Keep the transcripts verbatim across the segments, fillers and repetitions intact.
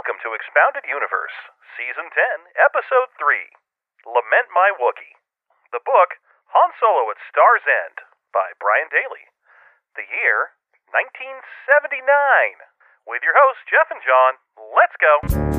Welcome to Expounded Universe, Season ten, Episode three, Lament My Wookiee. The book, Han Solo at Star's End, by Brian Daley. The year, nineteen seventy-nine. With your hosts, Jeff and John, let's go!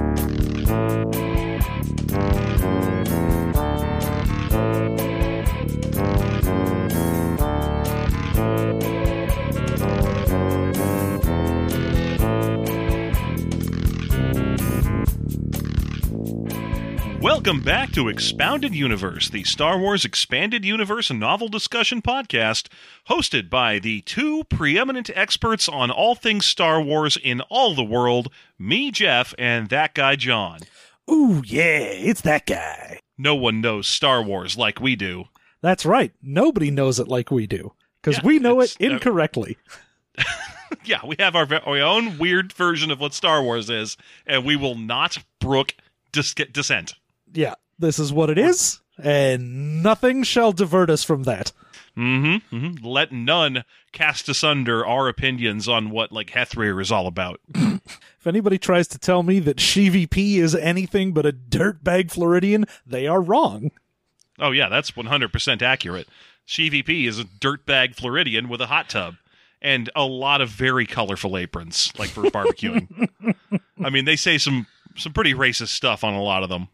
Welcome back to Expounded Universe, the Star Wars Expanded Universe novel discussion podcast, hosted by the two preeminent experts on all things Star Wars in all the world, me, Jeff, and that guy, John. Ooh, yeah, it's that guy. No one knows Star Wars like we do. That's right. Nobody knows it like we do, because Yeah, we know it it's, uh, incorrectly. Yeah, we have our, our own weird version of what Star Wars is, and we will not brook dis- dissent. Yeah, this is what it is, and nothing shall divert us from that. Mm-hmm, mm-hmm. Let none cast asunder our opinions on what, like, Hethrir is all about. If anybody tries to tell me that She V P is anything but a dirtbag Floridian, they are wrong. Oh, yeah, that's one hundred percent accurate. She V P is a dirtbag Floridian with a hot tub and a lot of very colorful aprons, like for barbecuing. I mean, they say some, some pretty racist stuff on a lot of them.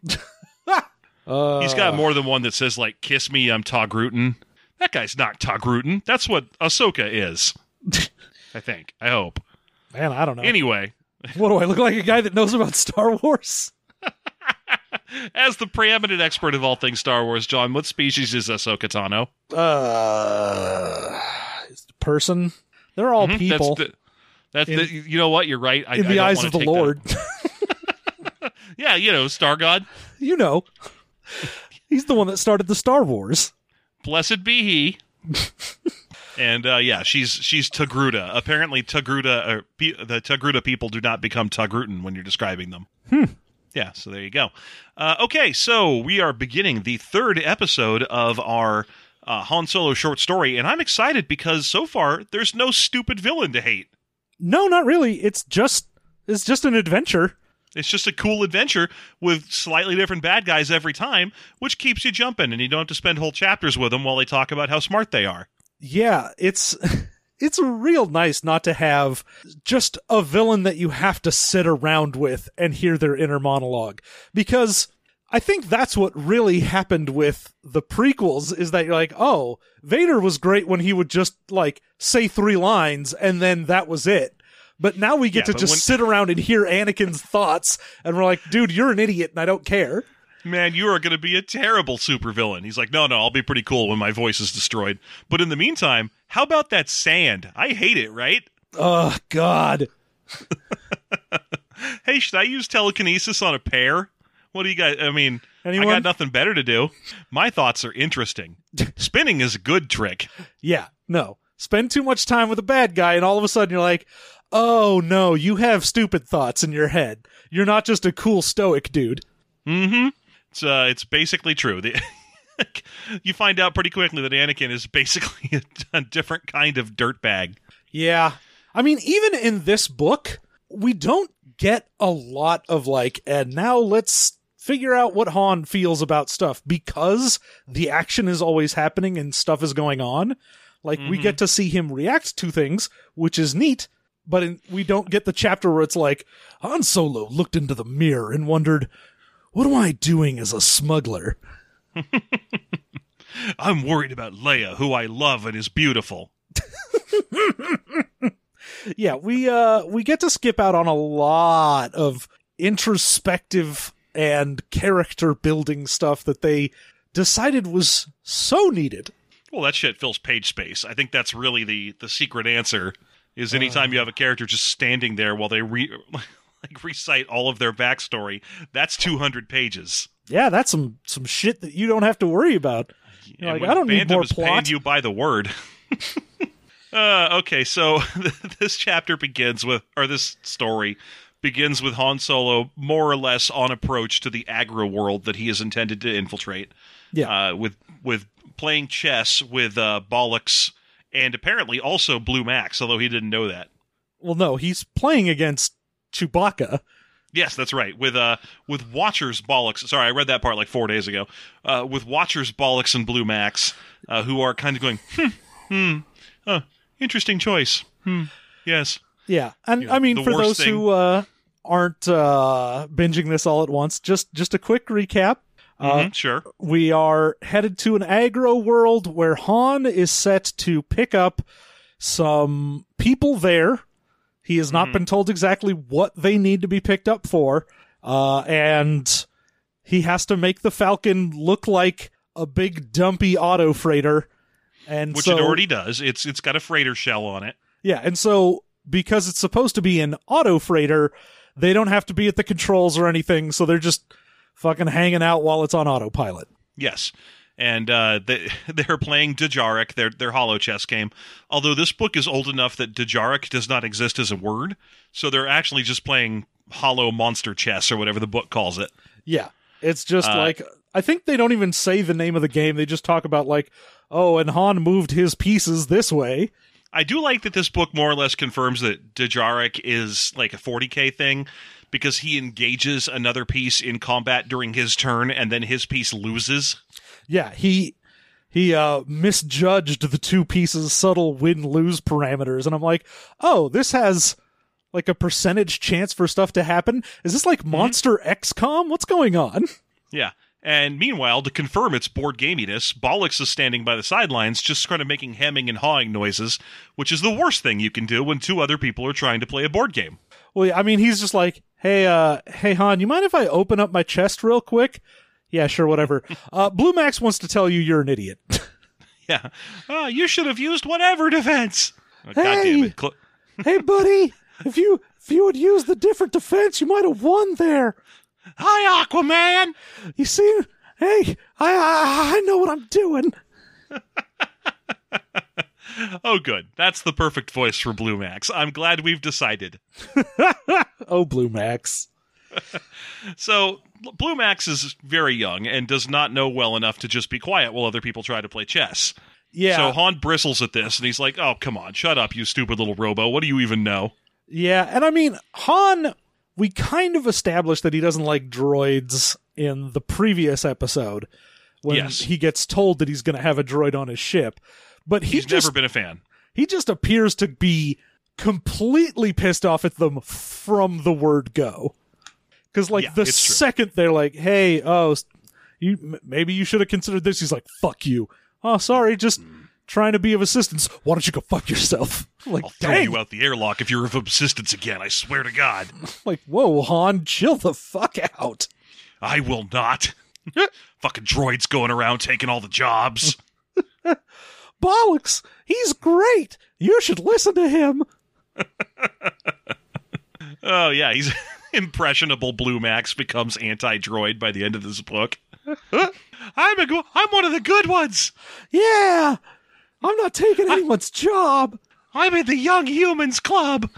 Uh, He's got more than one that says, like, kiss me, I'm Togrutan. That guy's not Togrutan. That's what Ahsoka is. I think. I hope. Man, I don't know. Anyway. What, do I look like a guy that knows about Star Wars? As the preeminent expert of all things Star Wars, John, what species is Ahsoka Tano? Uh, it's a person. They're all Mm-hmm. people. That's, the, that's in, the, you know what? You're right. I, in I the don't eyes wanna of the take Lord. That. Yeah, you know, Star God. You know. He's the one that started the Star Wars. Blessed be he. And uh, yeah, she's she's Togruta. Apparently, Togruta, uh, pe- the Togruta people do not become Togrutan when you're describing them. Hmm. Yeah, so there you go. Uh, okay, so we are beginning the third episode of our uh, Han Solo short story, and I'm excited because so far there's no stupid villain to hate. No, not really. It's just it's just an adventure. It's just a cool adventure with slightly different bad guys every time, which keeps you jumping, and you don't have to spend whole chapters with them while they talk about how smart they are. Yeah, it's it's real nice not to have just a villain that you have to sit around with and hear their inner monologue. Because I think that's what really happened with the prequels, is that you're like, oh, Vader was great when he would just, like, say three lines, and then that was it. But now we get Yeah, to just when- sit around and hear Anakin's thoughts, and we're like, dude, you're an idiot, and I don't care. Man, you are going to be a terrible supervillain. He's like, no, no, I'll be pretty cool when my voice is destroyed. But in the meantime, how about that sand? I hate it, right? Oh, God. Hey, should I use telekinesis on a pear? What do you guys, I mean, Anyone? I got nothing better to do. My thoughts are interesting. Spinning is a good trick. Yeah, no. Spend too much time with a bad guy, and all of a sudden you're like, oh, no, you have stupid thoughts in your head. You're not just a cool stoic dude. Mm-hmm. It's, uh, it's basically true. The, you find out pretty quickly that Anakin is basically a, a different kind of dirtbag. Yeah. I mean, even in this book, we don't get a lot of, like, and now let's figure out what Han feels about stuff, because the action is always happening and stuff is going on. Like, mm-hmm. we get to see him react to things, which is neat, but in, we don't get the chapter where it's like, Han Solo looked into the mirror and wondered, what am I doing as a smuggler? I'm worried about Leia, who I love and is beautiful. Yeah, we uh we get to skip out on a lot of introspective and character building stuff that they decided was so needed. Well, that shit fills page space. I think that's really the, the secret answer, is anytime uh, you have a character just standing there while they re- like recite all of their backstory, that's two hundred pages. Yeah, that's some, some shit that you don't have to worry about. You're like, I don't need more is plot. Paying you by the word. uh, okay, so this chapter begins with, or this story begins with Han Solo more or less on approach to the Agra world that he is intended to infiltrate. Yeah. Uh, with with playing chess with uh, Bollocks and apparently also Blue Max, although he didn't know that. Well, no, he's playing against Chewbacca. Yes, that's right. With uh, with Watcher's bollocks. Sorry, I read that part like four days ago. Uh, with Watcher's bollocks and Blue Max, uh, who are kind of going, hmm, hmm, uh, interesting choice. Hmm, yes. Yeah, and You know, I mean, the for worst those thing- who uh, aren't uh, binging this all at once, just just a quick recap. Uh, Mhm, sure. we are headed to an aggro world where Han is set to pick up some people there. He has not Mhm. been told exactly what they need to be picked up for, uh, and he has to make the Falcon look like a big dumpy auto freighter. And Which so, it already does. It's it's got a freighter shell on it. yeah, and so because it's supposed to be an auto freighter, they don't have to be at the controls or anything, so they're just fucking hanging out while it's on autopilot. Yes. And uh, they, they're playing Dejarik, their, their Hollow Chess game. Although this book is old enough that Dejarik does not exist as a word, so they're actually just playing Hollow Monster Chess, or whatever the book calls it. Yeah, it's just Uh, like, I think they don't even say the name of the game, they just talk about like, oh, and Han moved his pieces this way. I do like that this book more or less confirms that Dejarik is like a forty K thing, because he engages another piece in combat during his turn, and then his piece loses. Yeah, he he uh misjudged the two pieces subtle win-lose parameters, and I'm like, oh, this has like a percentage chance for stuff to happen? Is this like Monster X COM? What's going on? Yeah. And meanwhile, to confirm its board gaminess, Bollocks is standing by the sidelines just kind of making hemming and hawing noises, which is the worst thing you can do when two other people are trying to play a board game. Well, yeah, I mean, he's just like, hey, uh, hey, Han, you mind if I open up my chest real quick? Yeah, sure, whatever. Uh, Blue Max wants to tell you you're an idiot. Yeah. Oh, you should have used whatever defense. Oh, God Hey! damn it. Cl- Hey, buddy, if you if you had used the different defense, you might have won there. Hi, Aquaman! You see, hey, I I, I know what I'm doing. Oh, good. That's the perfect voice for Blue Max. I'm glad we've decided. Oh, Blue Max. So, Blue Max is very young and does not know well enough to just be quiet while other people try to play chess. Yeah, So Han bristles at this, and he's like, oh, come on, shut up, you stupid little robo. What do you even know? yeah, and I mean, Han, we kind of established that he doesn't like droids in the previous episode when Yes. he gets told that he's going to have a droid on his ship. But he He's just never been a fan. he just appears to be completely pissed off at them from the word go. Because like Yeah, the it's true. second they're like, "Hey, oh, you m- maybe you should have considered this," he's like, "Fuck you." Oh, sorry, just trying to be of assistance. Why don't you go fuck yourself? Like, I'll throw dang, you out the airlock if you're of assistance again, I swear to God. like, whoa, Han, chill the fuck out. I will not. Fucking droids going around taking all the jobs. Bollocks, he's great. You should listen to him. Oh, yeah, he's impressionable. Blue Max becomes anti-droid by the end of this book. I'm a go- I'm one of the good ones. Yeah, I'm not taking anyone's job. I'm in the Young Humans Club.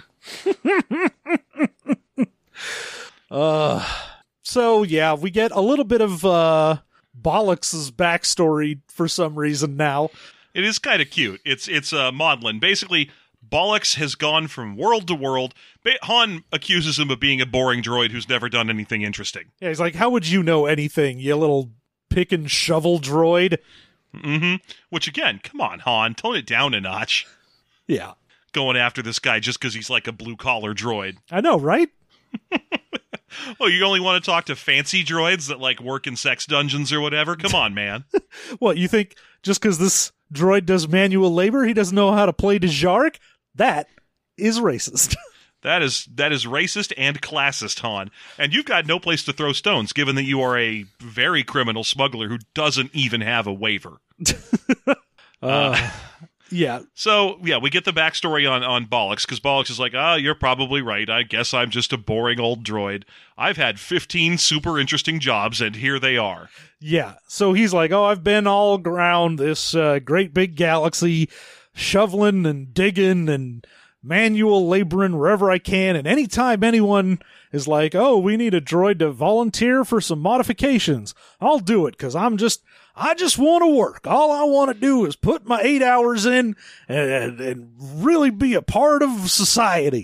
Uh, so yeah, we get a little bit of uh, Bollocks' backstory for some reason now. It is kind of cute. It's it's uh, maudlin. Basically, Bollocks has gone from world to world. Ba- Han accuses him of being a boring droid who's never done anything interesting. Yeah, he's like, "How would you know anything, you little pick and shovel droid?" Mm-hmm. Which, again, come on, Han, tone it down a notch. Yeah, Going after this guy just because he's like a blue-collar droid. I know, right? Oh, you only want to talk to fancy droids that, like, work in sex dungeons or whatever? Come on, man. What, you think just because this droid does manual labor, he doesn't know how to play Dejarik? That is racist. That is that is racist and classist, Han. And you've got no place to throw stones, given that you are a very criminal smuggler who doesn't even have a waiver. Uh, yeah, So, yeah, we get the backstory on, on Bollocks, because Bollocks is like, ah, you're probably right. I guess I'm just a boring old droid. I've had fifteen super interesting jobs, and here they are. yeah. So he's like, "Oh, I've been all around this uh, great big galaxy, shoveling and digging and manual laboring wherever I can. And anytime anyone is like, oh, we need a droid to volunteer for some modifications, I'll do it because I'm just, I just want to work. All I want to do is put my eight hours in and, and really be a part of society."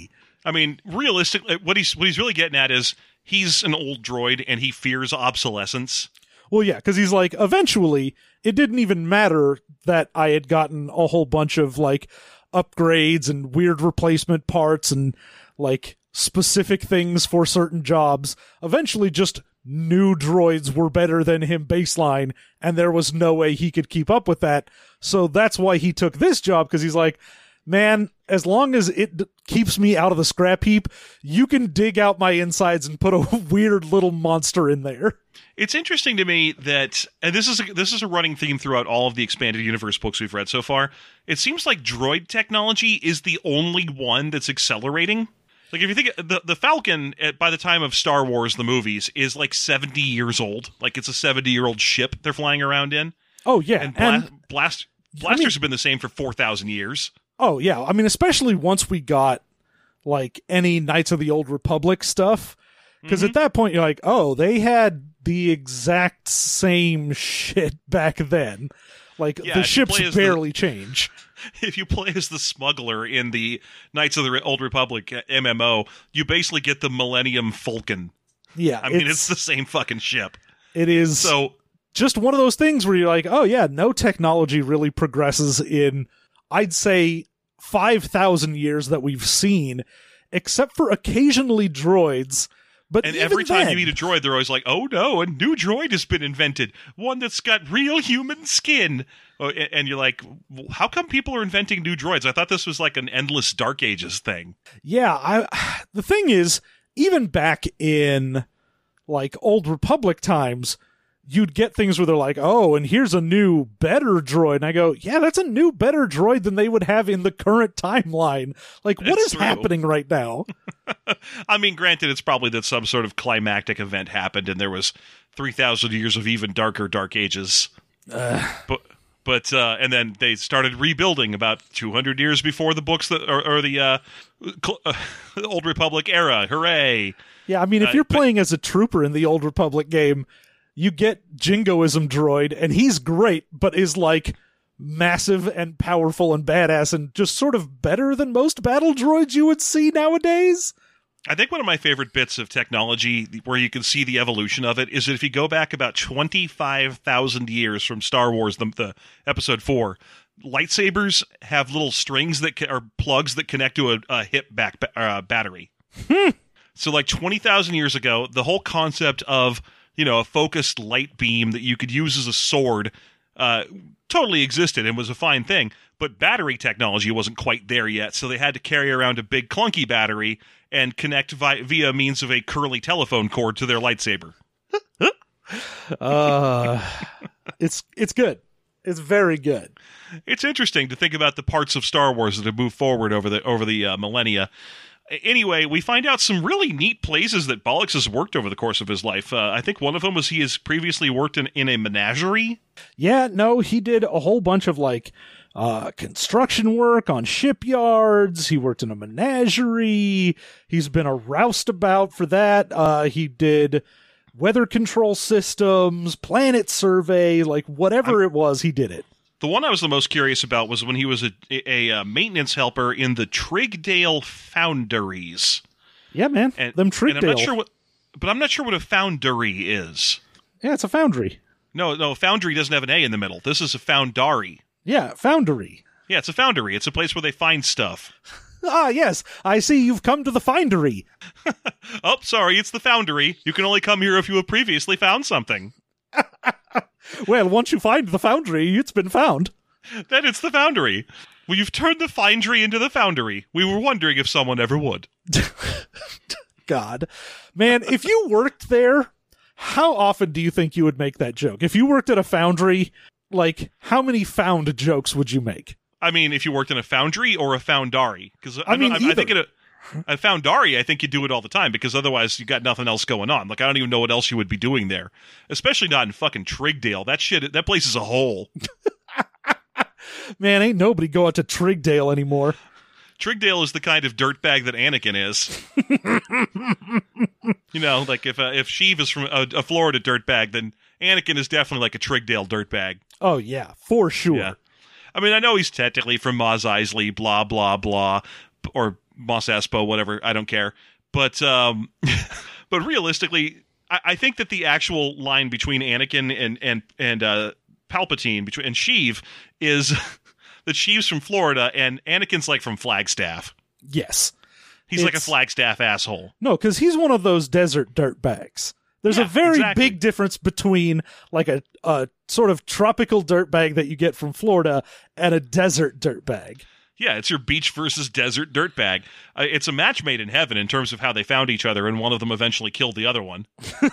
I mean, realistically, what he's what he's really getting at is he's an old droid and he fears obsolescence. Well, yeah, because he's like, eventually, it didn't even matter that I had gotten a whole bunch of, like, upgrades and weird replacement parts and, like, specific things for certain jobs. Eventually, just new droids were better than him baseline, and there was no way he could keep up with that. So that's why he took this job, because he's like, man, as long as it d- keeps me out of the scrap heap, you can dig out my insides and put a weird little monster in there. It's interesting to me that, and this is a, this is a running theme throughout all of the expanded universe books we've read so far. It seems like droid technology is the only one that's accelerating. Like, if you think the the Falcon, by the time of Star Wars, the movies, is like seventy years old. Like, it's a seventy year old ship they're flying around in. Oh yeah, and, bla- and blast blasters I mean, have been the same for four thousand years. Oh yeah, I mean, especially once we got like any Knights of the Old Republic stuff, because Mm-hmm. at that point you're like, oh, they had the exact same shit back then. Like, Yeah, the if you ships play as the- barely change. If you play as the smuggler in the Knights of the Old Republic M M O, you basically get the Millennium Falcon. Yeah, I mean, it's, it's the same fucking ship. it is So, just one of those things where you're like, oh yeah, no technology really progresses in, I'd say, five thousand years that we've seen, except for occasionally droids. But and even every time then, you meet a droid, they're always like, oh no, a new droid has been invented. One that's got real human skin. Oh, and and you're like, how come people are inventing new droids? I thought this was like an endless Dark Ages thing. yeah, I the thing is, even back in like Old Republic times, you'd get things where they're like, oh, and here's a new, better droid. And I go, yeah, that's a new, better droid than they would have in the current timeline. Like, what That's is true. happening right now? I mean, granted, it's probably that some sort of climactic event happened and there was three thousand years of even darker Dark Ages. But, but uh, and then they started rebuilding about two hundred years before the books that, or, or the uh, cl- uh, Old Republic era. Hooray! Yeah, I mean, if Uh, you're but- playing as a trooper in the Old Republic game, you get Jingoism droid, and he's great, but is like massive and powerful and badass and just sort of better than most battle droids you would see nowadays. I think one of my favorite bits of technology where you can see the evolution of it is that if you go back about twenty-five thousand years from Star Wars, the, the episode four, lightsabers have little strings that ca- are plugs that connect to a, a hip back ba- uh, battery. So like twenty thousand years ago, the whole concept of, you know, a focused light beam that you could use as a sword uh, totally existed and was a fine thing. But battery technology wasn't quite there yet, so they had to carry around a big clunky battery and connect vi- via means of a curly telephone cord to their lightsaber. Uh, it's it's good. It's very good. It's interesting to think about the parts of Star Wars that have moved forward over the over the uh, millennia. Anyway, we find out some really neat places that Bollux has worked over the course of his life. Uh, I think one of them was he has previously worked in, in a menagerie. Yeah, no, he did a whole bunch of like uh, construction work on shipyards. He worked in a menagerie. He's been a roustabout for that. Uh, he did weather control systems, planet survey, like whatever it was, he did it. The one I was the most curious about was when he was a, a, a maintenance helper in the Trigdale Foundries. Yeah, man. And, Them and Trigdale. I'm not sure what, but I'm not sure what a foundry is. Yeah, it's a foundry. No, no, foundry doesn't have an A in the middle. This is a foundary. Yeah, foundry. Yeah, it's a foundry. It's a place where they find stuff. Ah, yes. I see you've come to the findery. Oh, sorry, it's the foundry. You can only come here if you have previously found something. Well, once you find the foundry, it's been found. Then it's the foundry. Well, you've turned the findery into the foundry. We were wondering if someone ever would. God. Man, if you worked there, how often do you think you would make that joke? If you worked at a foundry, like, how many found jokes would you make? I mean, if you worked in a foundry or a foundary. Because I mean, I, I think either. in a, a foundary, I think you do it all the time because otherwise you got nothing else going on. Like, I don't even know what else you would be doing there. Especially not in fucking Trigdale. That shit, that place is a hole. Man, ain't nobody go out to Trigdale anymore. Trigdale is the kind of dirtbag that Anakin is. You know, like if uh, if Sheev is from a, a Florida dirtbag, then Anakin is definitely like a Trigdale dirtbag. Oh, yeah, for sure. Yeah. I mean, I know he's technically from Mos Eisley, blah, blah, blah, or Mos Espa, whatever. I don't care. But um, but realistically, I, I think that the actual line between Anakin and and and uh, Palpatine between and Sheev is that Sheev's from Florida and Anakin's like from Flagstaff. Yes. He's It's- like a Flagstaff asshole. No, because he's one of those desert dirtbags. There's Yeah, a very exactly. big difference between like a, a sort of tropical dirtbag that you get from Florida and a desert dirtbag. Yeah, it's your beach versus desert dirtbag. Uh, it's a match made in heaven in terms of how they found each other, and one of them eventually killed the other one.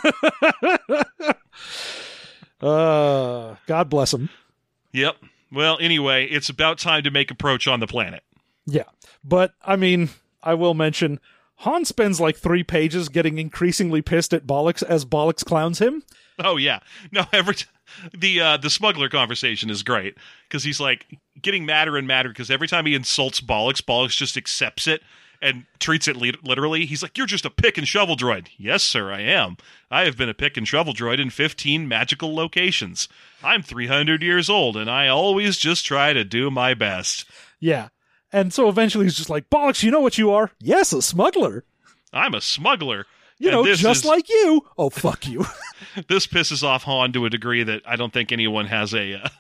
Uh, God bless him. Yep. Well, anyway, it's about time to make approach on the planet. Yeah. But, I mean, I will mention, Han spends like three pages getting increasingly pissed at Bollocks as Bollocks clowns him. Oh yeah, no. Every t- the uh, the smuggler conversation is great because he's like getting madder and madder because every time he insults Bollocks, Bollocks just accepts it and treats it li- literally. He's like, "You're just a pick and shovel droid." Yes, sir, I am. I have been a pick and shovel droid in fifteen magical locations. I'm three hundred years old, and I always just try to do my best. Yeah. And so eventually he's just like, Bollocks, you know what you are? Yes, a smuggler. I'm a smuggler. You And know, this just is- like you. Oh, fuck you. This pisses off Han to a degree that I don't think anyone has a... Uh,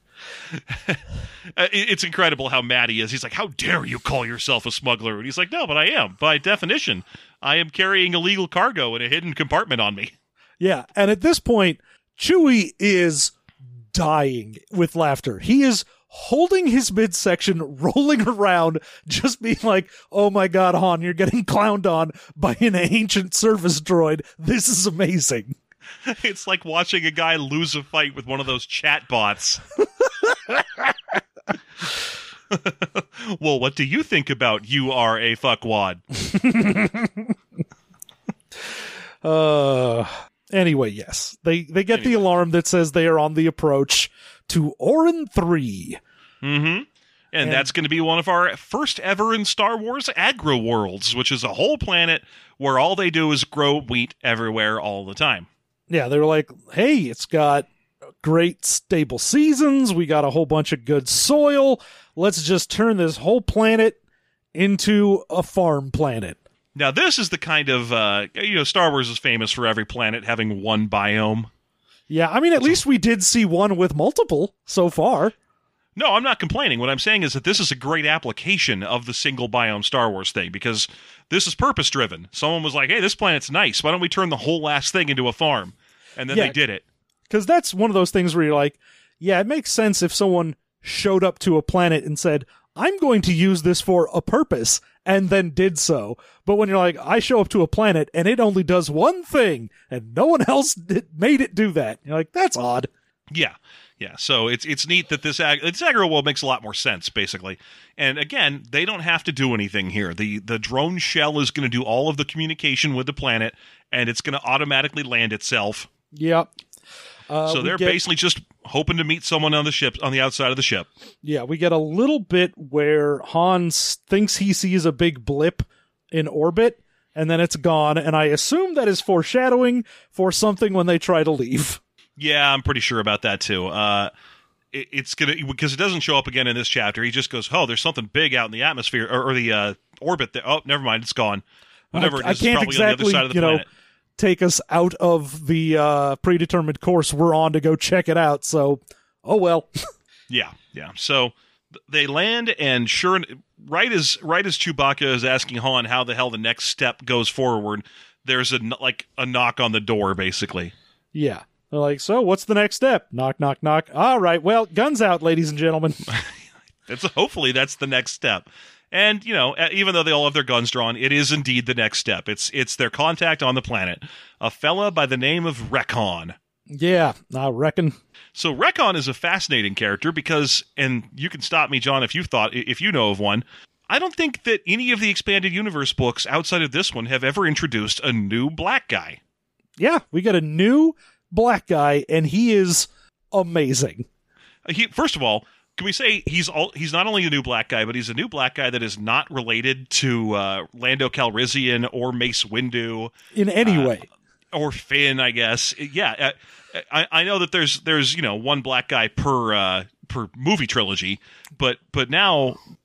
it- it's incredible how mad he is. He's like, how dare you call yourself a smuggler? And he's like, no, but I am. By definition, I am carrying illegal cargo in a hidden compartment on me. Yeah, and at this point, Chewie is dying with laughter. He is holding his midsection, rolling around, just being like, oh my god, Han, you're getting clowned on by an ancient service droid. This is amazing. It's like watching a guy lose a fight with one of those chat bots. Well, what do you think about you are a fuckwad? Uh, anyway, yes. They they get the alarm that says they are on the approach to Orin three. Mm-hmm. And, And- that's going to be one of our first ever in Star Wars agro worlds, which is a whole planet where all they do is grow wheat everywhere all the time. Yeah, they were like, hey, it's got great stable seasons. We got a whole bunch of good soil. Let's just turn this whole planet into a farm planet. Now, this is the kind of, uh, you know, Star Wars is famous for every planet having one biome. Yeah, I mean, at least we did see one with multiple so far. No, I'm not complaining. What I'm saying is that this is a great application of the single biome Star Wars thing because this is purpose driven. Someone was like, hey, this planet's nice. Why don't we turn the whole last thing into a farm? And then Yeah. they did it. Because that's one of those things where you're like, yeah, it makes sense if someone showed up to a planet and said, I'm going to use this for a purpose, and then did so. But when you're like, I show up to a planet and it only does one thing, and no one else did, made it do that, you're like, that's odd. Yeah. Yeah, so it's it's neat that this ag- this aggro world makes a lot more sense, basically. And again, they don't have to do anything here. The the drone shell is going to do all of the communication with the planet, and it's going to automatically land itself. Yep. Uh, so we they're get- basically just hoping to meet someone on the ship, on the outside of the ship. Yeah, we get a little bit where Hans thinks he sees a big blip in orbit, and then it's gone, and I assume that is foreshadowing for something when they try to leave. Yeah, I'm pretty sure about that too. Uh, it, it's gonna because it doesn't show up again in this chapter. He just goes, "Oh, there's something big out in the atmosphere or, or the uh, orbit." There. Oh, never mind, it's gone. Whatever I, it is, I can't it's probably on the exactly, other side of the you know, planet. take us out of the uh, predetermined course we're on to go check it out. So, oh well. Yeah, yeah. So th- they land, and sure, right as right as Chewbacca is asking Han how the hell the next step goes forward, there's a kn- like a knock on the door, basically. Yeah. They're like, so what's the next step? Knock, knock, knock. All right. Well, guns out, ladies and gentlemen. It's hopefully that's the next step. And, you know, even though they all have their guns drawn, it is indeed the next step. It's it's their contact on the planet, a fella by the name of Rekon. Yeah, I reckon. So Rekon is a fascinating character because, and you can stop me, John, if you thought if you know of one. I don't think that any of the Expanded Universe books outside of this one have ever introduced a new black guy. Yeah, we got a new black guy, and he is amazing. He, first of all, can we say he's all, he's not only a new black guy, but he's a new black guy that is not related to uh, Lando Calrissian or Mace Windu In any Uh, way. or Finn, I guess. Yeah, uh, I, I know that there's there's you know one black guy per uh, per movie trilogy, but but now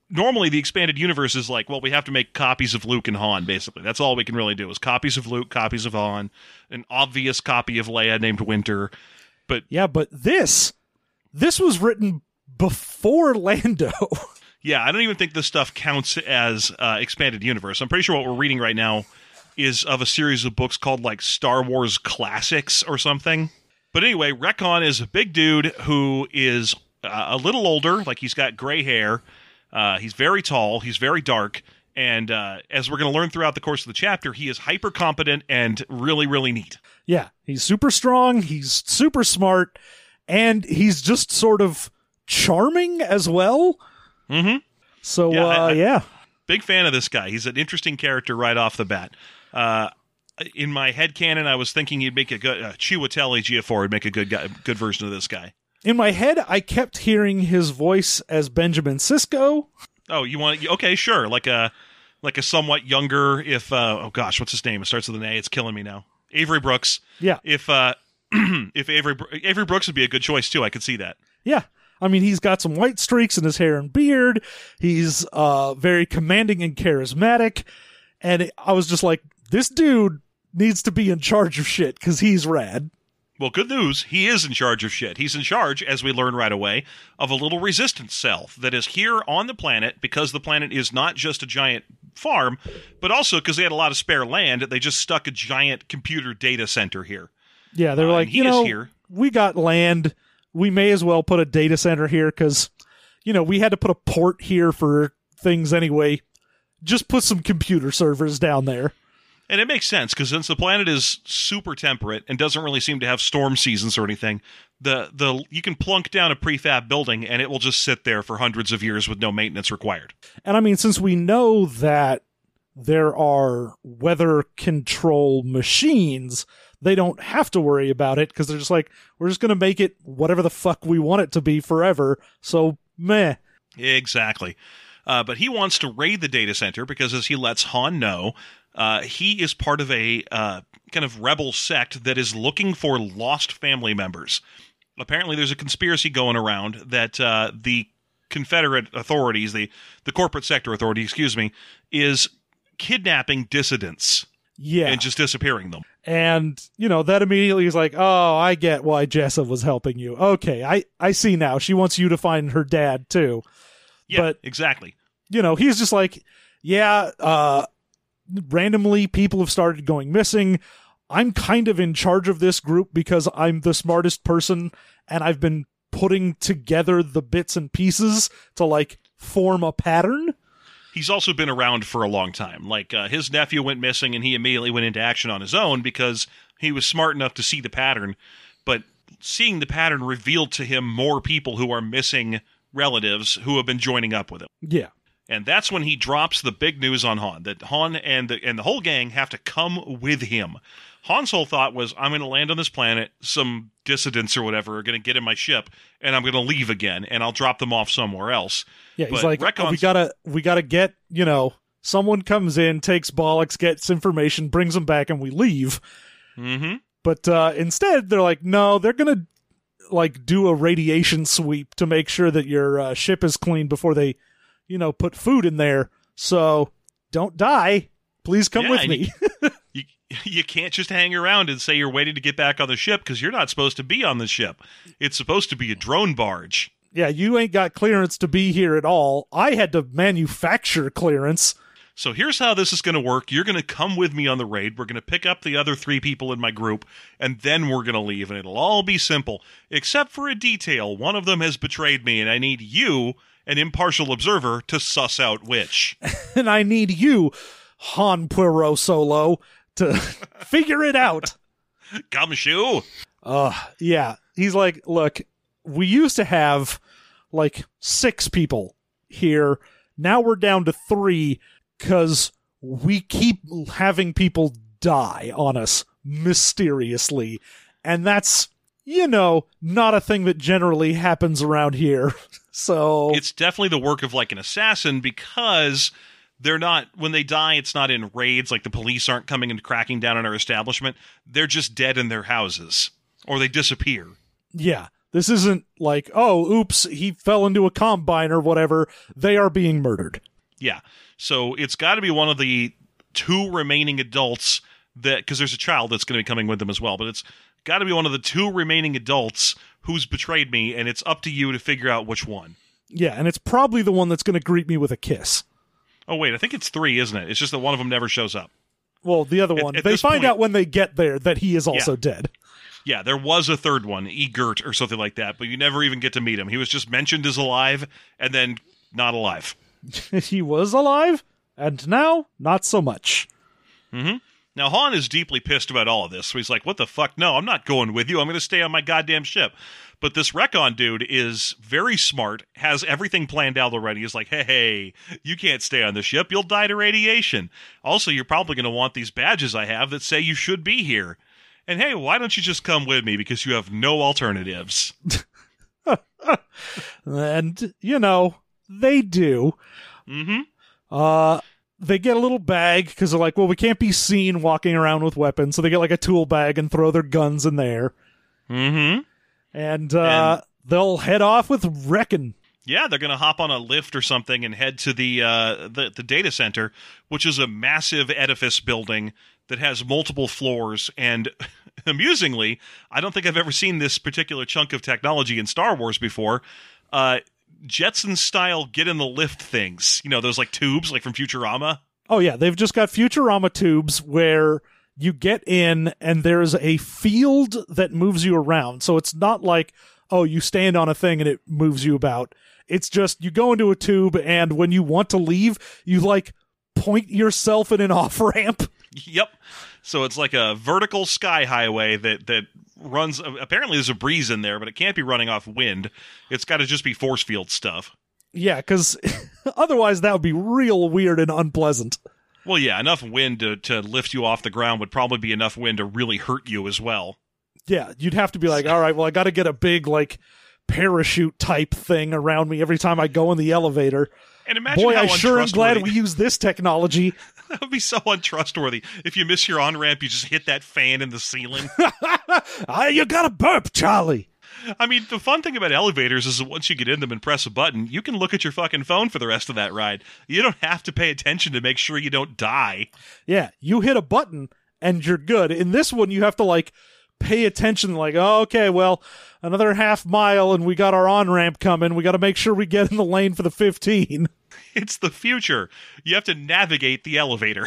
normally the expanded universe is like, well, we have to make copies of Luke and Han, basically. That's all we can really do is copies of Luke, copies of Han, an obvious copy of Leia named Winter. But yeah, but this, this was written before Lando. Yeah, I don't even think this stuff counts as uh, expanded universe. I'm pretty sure what we're reading right now is of a series of books called like Star Wars Classics or something. But anyway, Wreck-On is a big dude who is uh, a little older, like he's got gray hair. Uh, he's very tall, he's very dark, and uh, as we're going to learn throughout the course of the chapter, he is hyper competent and really, really neat. Yeah, he's super strong, he's super smart, and he's just sort of charming as well. Mm-hmm. So, yeah, uh, I, I, yeah. Big fan of this guy. He's an interesting character right off the bat. Uh, in my headcanon, I was thinking he'd make a good, uh, Chiwetel Ejiofor would make a good guy, good version of this guy. In my head, I kept hearing his voice as Benjamin Sisko. Oh, you want, okay, sure. Like a, like a somewhat younger, if, uh, oh gosh, what's his name? It starts with an A. It's killing me now. Avery Brooks. Yeah. If, uh, if Avery, Avery Brooks would be a good choice too. I could see that. Yeah. I mean, he's got some white streaks in his hair and beard. He's uh, very commanding and charismatic. And it, I was just like, this dude needs to be in charge of shit because he's rad. Well, good news. He is in charge of shit. He's in charge, as we learn right away, of a little resistance cell that is here on the planet because the planet is not just a giant farm, but also because they had a lot of spare land. They just stuck a giant computer data center here. Yeah, they're uh, like, you know, here. we got land. We may as well put a data center here because, you know, we had to put a port here for things anyway. Just put some computer servers down there. And it makes sense because since the planet is super temperate and doesn't really seem to have storm seasons or anything, the the you can plunk down a prefab building and it will just sit there for hundreds of years with no maintenance required. And I mean, since we know that there are weather control machines, they don't have to worry about it because they're just like, we're just going to make it whatever the fuck we want it to be forever. So, meh. Exactly. Uh, but he wants to raid the data center because, as he lets Han know, uh, he is part of a uh, kind of rebel sect that is looking for lost family members. Apparently, there's a conspiracy going around that uh, the Confederate authorities, the, the corporate sector authority, excuse me, is kidnapping dissidents. Yeah. And just disappearing them. And, you know, that immediately is like, oh, I get why Jessa was helping you. Okay, I, I see now. She wants you to find her dad, too. Yeah, but, exactly. You know, he's just like, yeah, uh, randomly people have started going missing. I'm kind of in charge of this group because I'm the smartest person, and I've been putting together the bits and pieces to, like, form a pattern. He's also been around for a long time. Like, uh, his nephew went missing, and he immediately went into action on his own because he was smart enough to see the pattern. But seeing the pattern revealed to him more people who are missing relatives who have been joining up with him. Yeah. And that's when he drops the big news on Han, that Han and the, and the whole gang have to come with him. Han's whole thought was, I'm going to land on this planet, some dissidents or whatever are going to get in my ship, and I'm going to leave again, and I'll drop them off somewhere else. Yeah, he's but like, Wreck-On's- oh, we gotta, we gotta get, you know, someone comes in, takes Bollocks, gets information, brings them back, and we leave. Mm-hmm. But uh, instead, they're like, no, they're gonna, like, do a radiation sweep to make sure that your uh, ship is clean before they, you know, put food in there. So, don't die. Please come Yeah, with and me. You, you, you can't just hang around and say you're waiting to get back on the ship because you're not supposed to be on the ship. It's supposed to be a drone barge. Yeah, you ain't got clearance to be here at all. I had to manufacture clearance. So here's how this is going to work. You're going to come with me on the raid. We're going to pick up the other three people in my group, and then we're going to leave, and it'll all be simple, except for a detail. One of them has betrayed me, and I need you, an impartial observer, to suss out which. And I need you, Han Poirot Solo, to figure it out. Gumshoe. Uh, yeah. He's like, look, we used to have like six people here. Now we're down to three because we keep having people die on us mysteriously. And that's, you know, not a thing that generally happens around here. So it's definitely the work of like an assassin because they're not, when they die, it's not in raids, like the police aren't coming and cracking down on our establishment. They're just dead in their houses or they disappear. Yeah. This isn't like, oh, oops, he fell into a combine or whatever. They are being murdered. Yeah. So it's got to be one of the two remaining adults that, because there's a child that's going to be coming with them as well, but it's got to be one of the two remaining adults who's betrayed me, and it's up to you to figure out which one. Yeah, and it's probably the one that's going to greet me with a kiss. Oh, wait, I think it's three, isn't it? It's just that one of them never shows up. Well, the other At- one, at they this find point- out when they get there that he is also Yeah. dead. Yeah, there was a third one, Egert or something like that, but you never even get to meet him. He was just mentioned as alive, and then not alive. He was alive, and now, not so much. Mm-hmm. Now, Han is deeply pissed about all of this, so he's like, what the fuck? No, I'm not going with you. I'm going to stay on my goddamn ship. But this Recon dude is very smart, has everything planned out already. He's like, hey, hey, you can't stay on the ship. You'll die to radiation. Also, you're probably going to want these badges I have that say you should be here. And hey, why don't you just come with me because you have no alternatives? And, you know, they do. Mm-hmm. Uh, they get a little bag because they're like, well, we can't be seen walking around with weapons. So they get like a tool bag and throw their guns in there. Mm-hmm. And, uh, and they'll head off with Reckon. Yeah, they're going to hop on a lift or something and head to the, uh, the the data center, which is a massive edifice building that has multiple floors. And amusingly, I don't think I've ever seen this particular chunk of technology in Star Wars before. Uh, Jetson-style get-in-the-lift things. You know, those like tubes, like from Futurama. Oh, yeah, they've just got Futurama tubes where you get in and there's a field that moves you around. So it's not like, oh, you stand on a thing and it moves you about. It's just you go into a tube and when you want to leave, you like point yourself in an off-ramp. Yep. So it's like a vertical sky highway that, that runs... Apparently there's a breeze in there, but it can't be running off wind. It's got to just be force field stuff. Yeah, because otherwise that would be real weird and unpleasant. Well, yeah, enough wind to, to lift you off the ground would probably be enough wind to really hurt you as well. Yeah, you'd have to be like, all right, well, I got to get a big, like, parachute type thing around me every time I go in the elevator. And imagine Boy, how I sure am glad untrustworthy- we use this technology. That would be so untrustworthy. If you miss your on-ramp, you just hit that fan in the ceiling. Ah, you got to burp, Charlie. I mean, the fun thing about elevators is that once you get in them and press a button, you can look at your fucking phone for the rest of that ride. You don't have to pay attention to make sure you don't die. Yeah, you hit a button and you're good. In this one, you have to, like, pay attention, like, oh, okay, well, another half mile and we got our on-ramp coming. We got to make sure we get in the lane for the fifteen. It's the future. You have to navigate the elevator.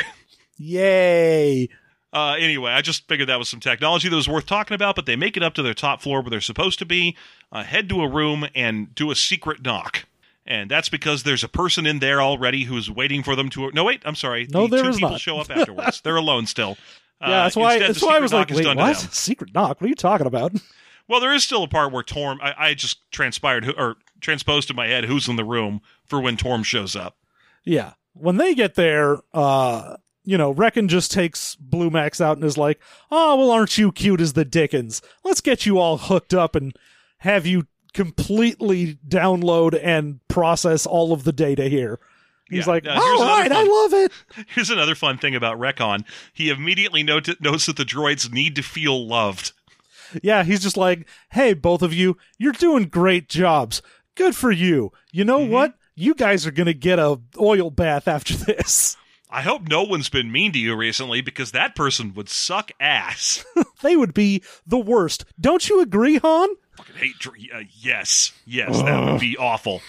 Yay. Uh, anyway, I just figured that was some technology that was worth talking about, but they make it up to their top floor where they're supposed to be, uh, head to a room, and do a secret knock. And that's because there's a person in there already who's waiting for them to... No, wait, I'm sorry. No, the there two is people not. show up afterwards. They're alone still. Uh, Yeah, that's why, instead, that's the why I secret was knock like, is wait, done to what? them. Secret knock? What are you talking about? Well, there is still a part where Torm... I, I just transpired, who- or transposed in my head who's in the room for when Torm shows up. Yeah. When they get there, uh, you know, Reckon just takes Blue Max out and is like, oh, well, aren't you cute as the Dickens? Let's get you all hooked up and have you completely download and process all of the data here. He's Yeah. like, Now, all here's another right, I fun- love it. Here's another fun thing about Recon. He immediately note- notes that the droids need to feel loved. Yeah, he's just like, hey, both of you, you're doing great jobs. Good for you. You know Mhm. what? You guys are going to get a oil bath after this. I hope no one's been mean to you recently, because that person would suck ass. They would be the worst. Don't you agree, Han? Fucking hate dr- uh, yes, yes, that would be awful.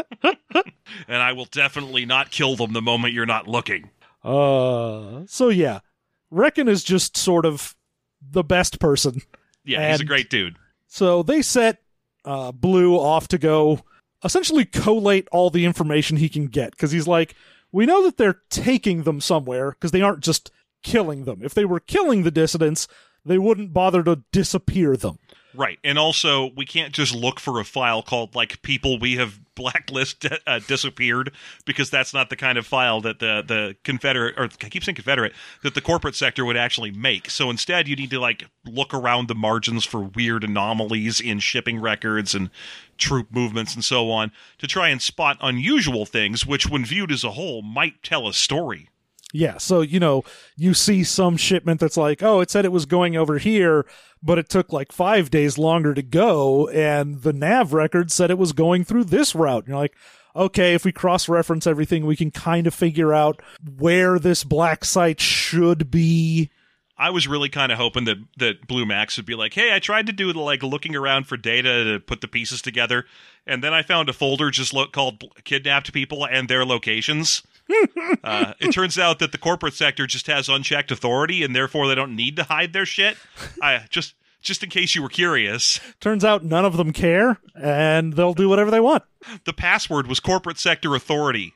And I will definitely not kill them the moment you're not looking. Uh, so yeah, Reckon is just sort of the best person. Yeah, he's a And- great dude. So they set uh, Blue off to go essentially collate all the information he can get, because he's like, we know that they're taking them somewhere because they aren't just killing them. If they were killing the dissidents, they wouldn't bother to disappear them. Right, and also, we can't just look for a file called, like, people we have blacklist uh, disappeared, because that's not the kind of file that the, the Confederate, or I keep saying Confederate, that the corporate sector would actually make. So instead, you need to, like, look around the margins for weird anomalies in shipping records and troop movements and so on, to try and spot unusual things, which, when viewed as a whole, might tell a story. Yeah, so, you know, you see some shipment that's like, oh, it said it was going over here, but it took like five days longer to go, and the nav record said it was going through this route. And you're like, okay, if we cross-reference everything, we can kind of figure out where this black site should be. I was really kind of hoping that, that Blue Max would be like, hey, I tried to do the, like, looking around for data to put the pieces together, and then I found a folder just lo- called Kidnapped People and Their Locations. uh, it turns out that the corporate sector just has unchecked authority, and therefore they don't need to hide their shit. I just just in case you were curious. Turns out none of them care, and they'll do whatever they want. The password was corporate sector authority.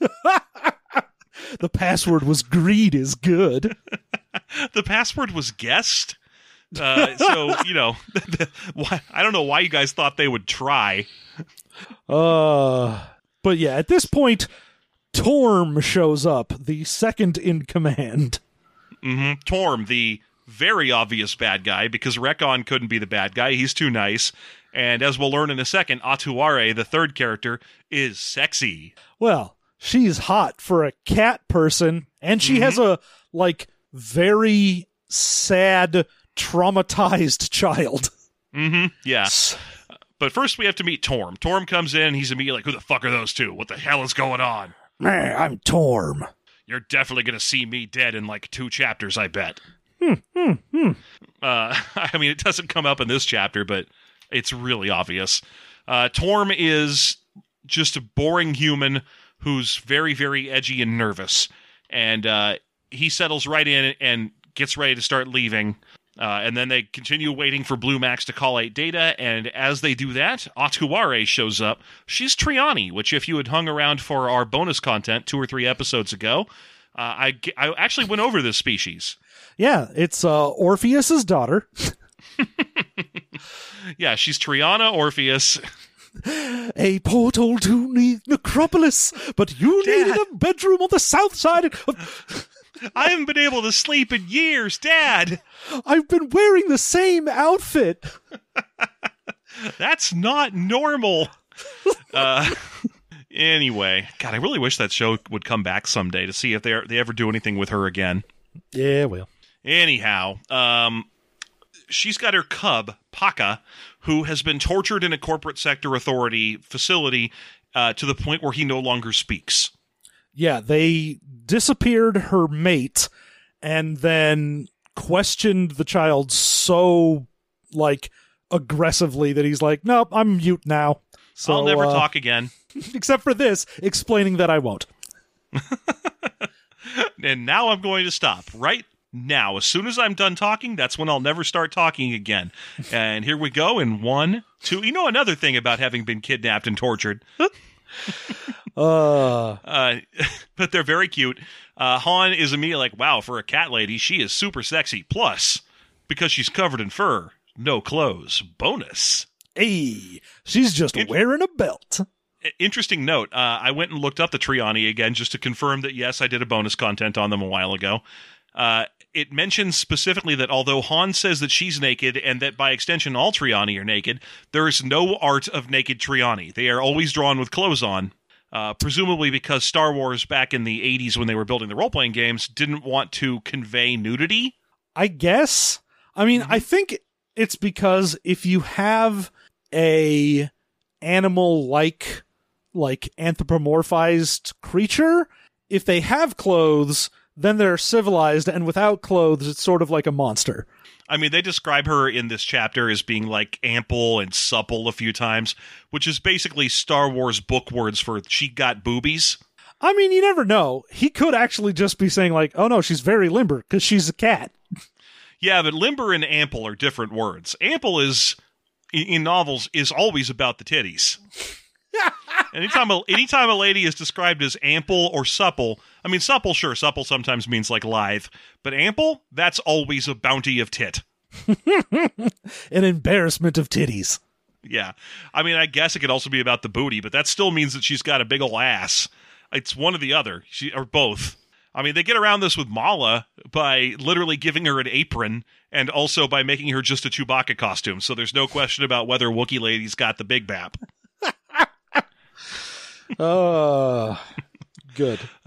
The password was greed is good. The password was guest. Uh, so, you know, why, I don't know why you guys thought they would try. Uh, but yeah, at this point, Torm shows up, the second in command. Mm-hmm. Torm, the very obvious bad guy, because Rekon couldn't be the bad guy. He's too nice. And as we'll learn in a second, Atuare, the third character, is sexy. Well, she's hot for a cat person, and she mm-hmm. has a, like, very sad, traumatized child. Mm-hmm. Yeah. But first we have to meet Torm. Torm comes in, he's immediately like, who the fuck are those two? What the hell is going on? Man, I'm Torm. You're definitely going to see me dead in like two chapters, I bet. Hmm, hmm, hmm. Uh, I mean, it doesn't come up in this chapter, but it's really obvious. Uh, Torm is just a boring human who's very, very edgy and nervous. And uh, he settles right in and gets ready to start leaving. Uh, and then they continue waiting for Blue Max to collate data, and as they do that, Atuare shows up. She's Triani, which if you had hung around for our bonus content two or three episodes ago, uh, I, I actually went over this species. Yeah, it's uh, Orpheus's daughter. Yeah, she's Triana Orpheus. A portal to the necropolis, but you Dad. needed a bedroom on the south side of... I haven't been able to sleep in years, Dad. I've been wearing the same outfit. That's not normal. uh, anyway, God, I really wish that show would come back someday to see if they they ever do anything with her again. Yeah, well. Anyhow, um, she's got her cub, Paka, who has been tortured in a corporate sector authority facility uh, to the point where he no longer speaks. Yeah, they disappeared her mate and then questioned the child so, like, aggressively that he's like, nope, I'm mute now. So, I'll never uh, talk again. Except for this, explaining that I won't. And now I'm going to stop right now. As soon as I'm done talking, that's when I'll never start talking again. And here we go in one, two. You know another thing about having been kidnapped and tortured. uh, uh, but they're very cute. Uh, Han is immediately like, wow, for a cat lady, she is super sexy. Plus, because she's covered in fur, no clothes. Bonus. Hey, she's just Int- wearing a belt. Interesting note. Uh, I went and looked up the Triani again just to confirm that, yes, I did a bonus content on them a while ago. Uh, it mentions specifically that although Han says that she's naked and that by extension all Triani are naked, there is no art of naked Triani. They are always drawn with clothes on, uh, presumably because Star Wars back in the eighties when they were building the role-playing games didn't want to convey nudity. I guess. I mean, mm-hmm. I think it's because if you have a animal-like, like anthropomorphized creature, if they have clothes, then they're civilized, and without clothes, it's sort of like a monster. I mean, they describe her in this chapter as being, like, ample and supple a few times, which is basically Star Wars book words for she got boobies. I mean, you never know. He could actually just be saying, like, oh no, she's very limber, because she's a cat. Yeah, but limber and ample are different words. Ample is, in novels, is always about the titties. anytime, a, anytime a lady is described as ample or supple, I mean, supple, sure, supple sometimes means like lithe, but ample, that's always a bounty of tit. An embarrassment of titties. Yeah. I mean, I guess it could also be about the booty, but that still means that she's got a big ol' ass. It's one or the other, she, or both. I mean, they get around this with Mala by literally giving her an apron and also by making her just a Chewbacca costume, so there's no question about whether Wookiee lady's got the big bap. Oh, good. Uh,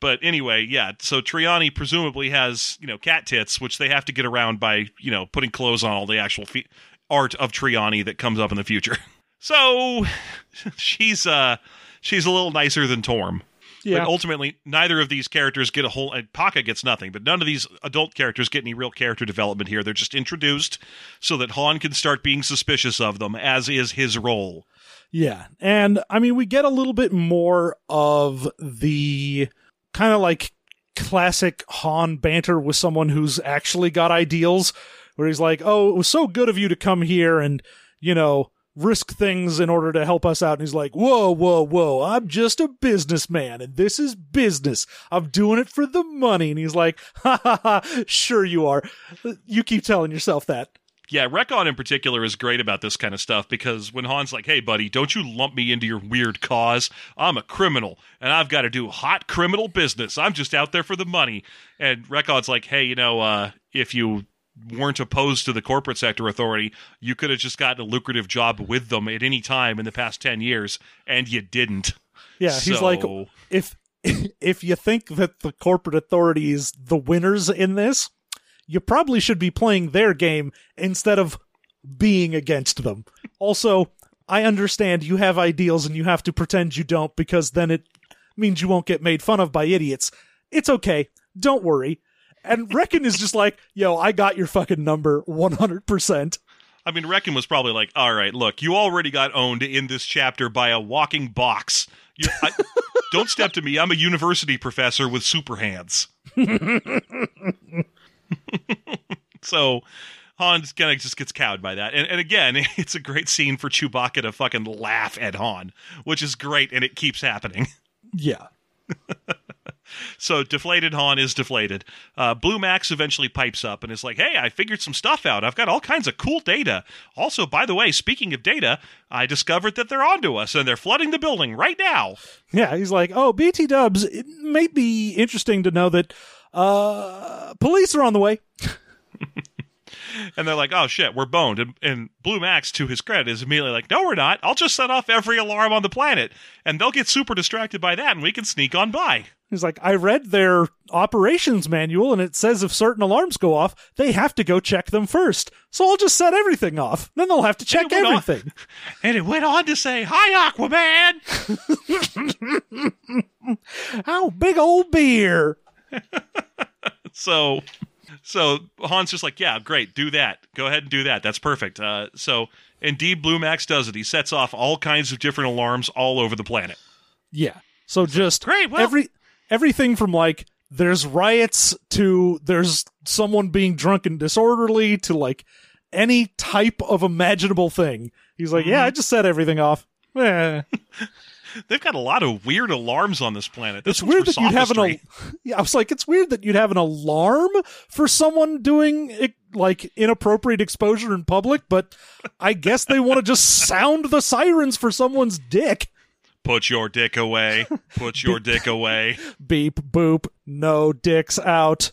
But anyway, yeah, so Triani presumably has, you know, cat tits, which they have to get around by, you know, putting clothes on all the actual fe- art of Triani that comes up in the future. So she's uh she's a little nicer than Torm. Yeah. But ultimately, neither of these characters get a whole... And Paka gets nothing, but none of these adult characters get any real character development here. They're just introduced so that Han can start being suspicious of them, as is his role. Yeah, and I mean, we get a little bit more of the kind of like classic Han banter with someone who's actually got ideals, where he's like, oh, it was so good of you to come here and, you know, risk things in order to help us out. And he's like, whoa, whoa, whoa, I'm just a businessman, and this is business. I'm doing it for the money. And he's like, ha ha ha, sure you are. You keep telling yourself that. Yeah, Rekon in particular is great about this kind of stuff, because when Han's like, hey, buddy, don't you lump me into your weird cause. I'm a criminal, and I've got to do hot criminal business. I'm just out there for the money. And Rekon's like, hey, you know, uh, if you weren't opposed to the corporate sector authority, you could have just gotten a lucrative job with them at any time in the past ten years, and you didn't. Yeah, he's So- like, if if you think that the corporate authority is the winners in this, you probably should be playing their game instead of being against them. Also, I understand you have ideals and you have to pretend you don't, because then it means you won't get made fun of by idiots. It's okay. Don't worry. And Reckon is just like, yo, I got your fucking number one hundred percent. I mean, Reckon was probably like, all right, look, you already got owned in this chapter by a walking box. You, I, don't step to me. I'm a university professor with super hands. So Han kind of just gets cowed by that. And, and again, it's a great scene for Chewbacca to fucking laugh at Han, which is great, and it keeps happening. Yeah. So deflated Han is deflated. Uh, Blue Max eventually pipes up and is like, hey, I figured some stuff out. I've got all kinds of cool data. Also, by the way, speaking of data, I discovered that they're onto us, and they're flooding the building right now. Yeah, he's like, oh, B T Dubs, it may be interesting to know that uh, police are on the way. And they're like, oh, shit, we're boned. And, and Blue Max, to his credit, is immediately like, no, we're not. I'll just set off every alarm on the planet, and they'll get super distracted by that, and we can sneak on by. He's like, I read their operations manual, and it says if certain alarms go off, they have to go check them first. So I'll just set everything off. Then they'll have to check And it went everything. On, and it went on to say, hi, Aquaman! How big old beer. So... So Han's just like, yeah, great, do that. Go ahead and do that. That's perfect. Uh, so indeed, Blue Max does it. He sets off all kinds of different alarms all over the planet. Yeah. So just Great, well- every everything from like there's riots to there's someone being drunk and disorderly to like any type of imaginable thing. He's like, yeah, I just set everything off. Eh. They've got a lot of weird alarms on this planet. This It's one's weird for that you'd have an. sophistry. Al- yeah, I was like, it's weird that you'd have an alarm for someone doing eh, like inappropriate exposure in public, but I guess they want to just sound the sirens for someone's dick. Put your dick away. Put your dick away. Beep boop. No dicks out.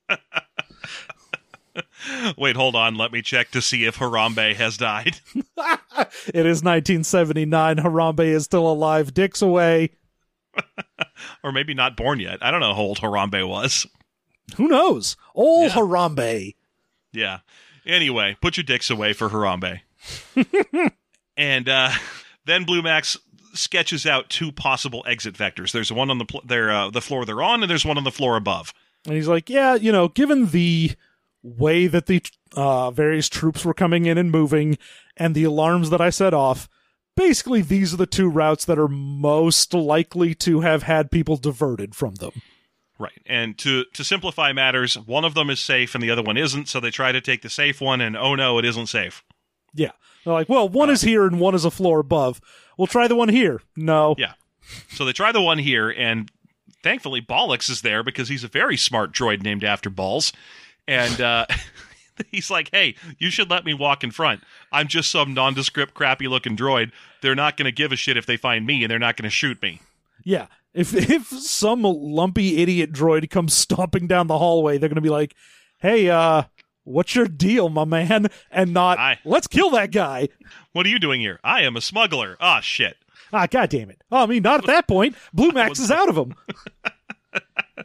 Wait, hold on. Let me check to see if Harambe has died. It is nineteen seventy-nine. Harambe is still alive. Dicks away. Or maybe not born yet. I don't know how old Harambe was. Who knows? Old Yeah. Harambe. Yeah. Anyway, put your dicks away for Harambe. And uh, then Blue Max sketches out two possible exit vectors. There's one on the pl- their, uh, the floor they're on, and there's one on the floor above. And he's like, yeah, you know, given the way that the uh, various troops were coming in and moving and the alarms that I set off, basically these are the two routes that are most likely to have had people diverted from them. Right. And to, to simplify matters, one of them is safe and the other one isn't, so they try to take the safe one, and oh no, it isn't safe. Yeah. They're like, well, one is here and one is a floor above. We'll try the one here. No. Yeah. So they try the one here, and thankfully Bollocks is there because he's a very smart droid named after balls. And uh, he's like, hey, you should let me walk in front. I'm just some nondescript, crappy-looking droid. They're not going to give a shit if they find me, and they're not going to shoot me. Yeah. If if some lumpy idiot droid comes stomping down the hallway, they're going to be like, hey, uh, what's your deal, my man? And not, I- let's kill that guy. What are you doing here? I am a smuggler. Ah, shit. Ah, God damn it. Oh, I mean, not at that point. Blue Max is out of him.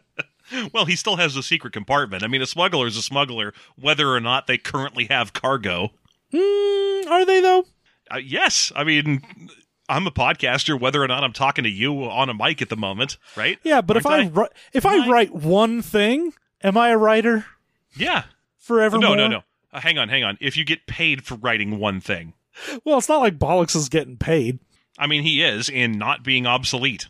Well, he still has a secret compartment. I mean, a smuggler is a smuggler, whether or not they currently have cargo. Mm, are they, though? Uh, yes. I mean, I'm a podcaster, whether or not I'm talking to you on a mic at the moment, right? Yeah, but Aren't if I, I? ri- if Am I I? write one thing, am I a writer Yeah. forevermore? No, no, no. Uh, hang on, hang on. If you get paid for writing one thing. Well, it's not like Bollocks is getting paid. I mean, he is in not being obsolete.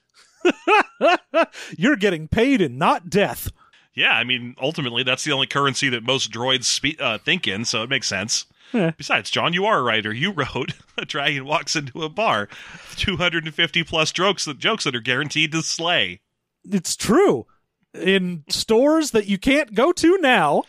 You're getting paid in not death. Yeah, I mean, ultimately, that's the only currency that most droids spe- uh, think in, so it makes sense. Yeah. Besides, John, you are a writer. You wrote A Dragon Walks Into a Bar. two hundred fifty plus jokes that, jokes that are guaranteed to slay. It's true. In stores that you can't go to now.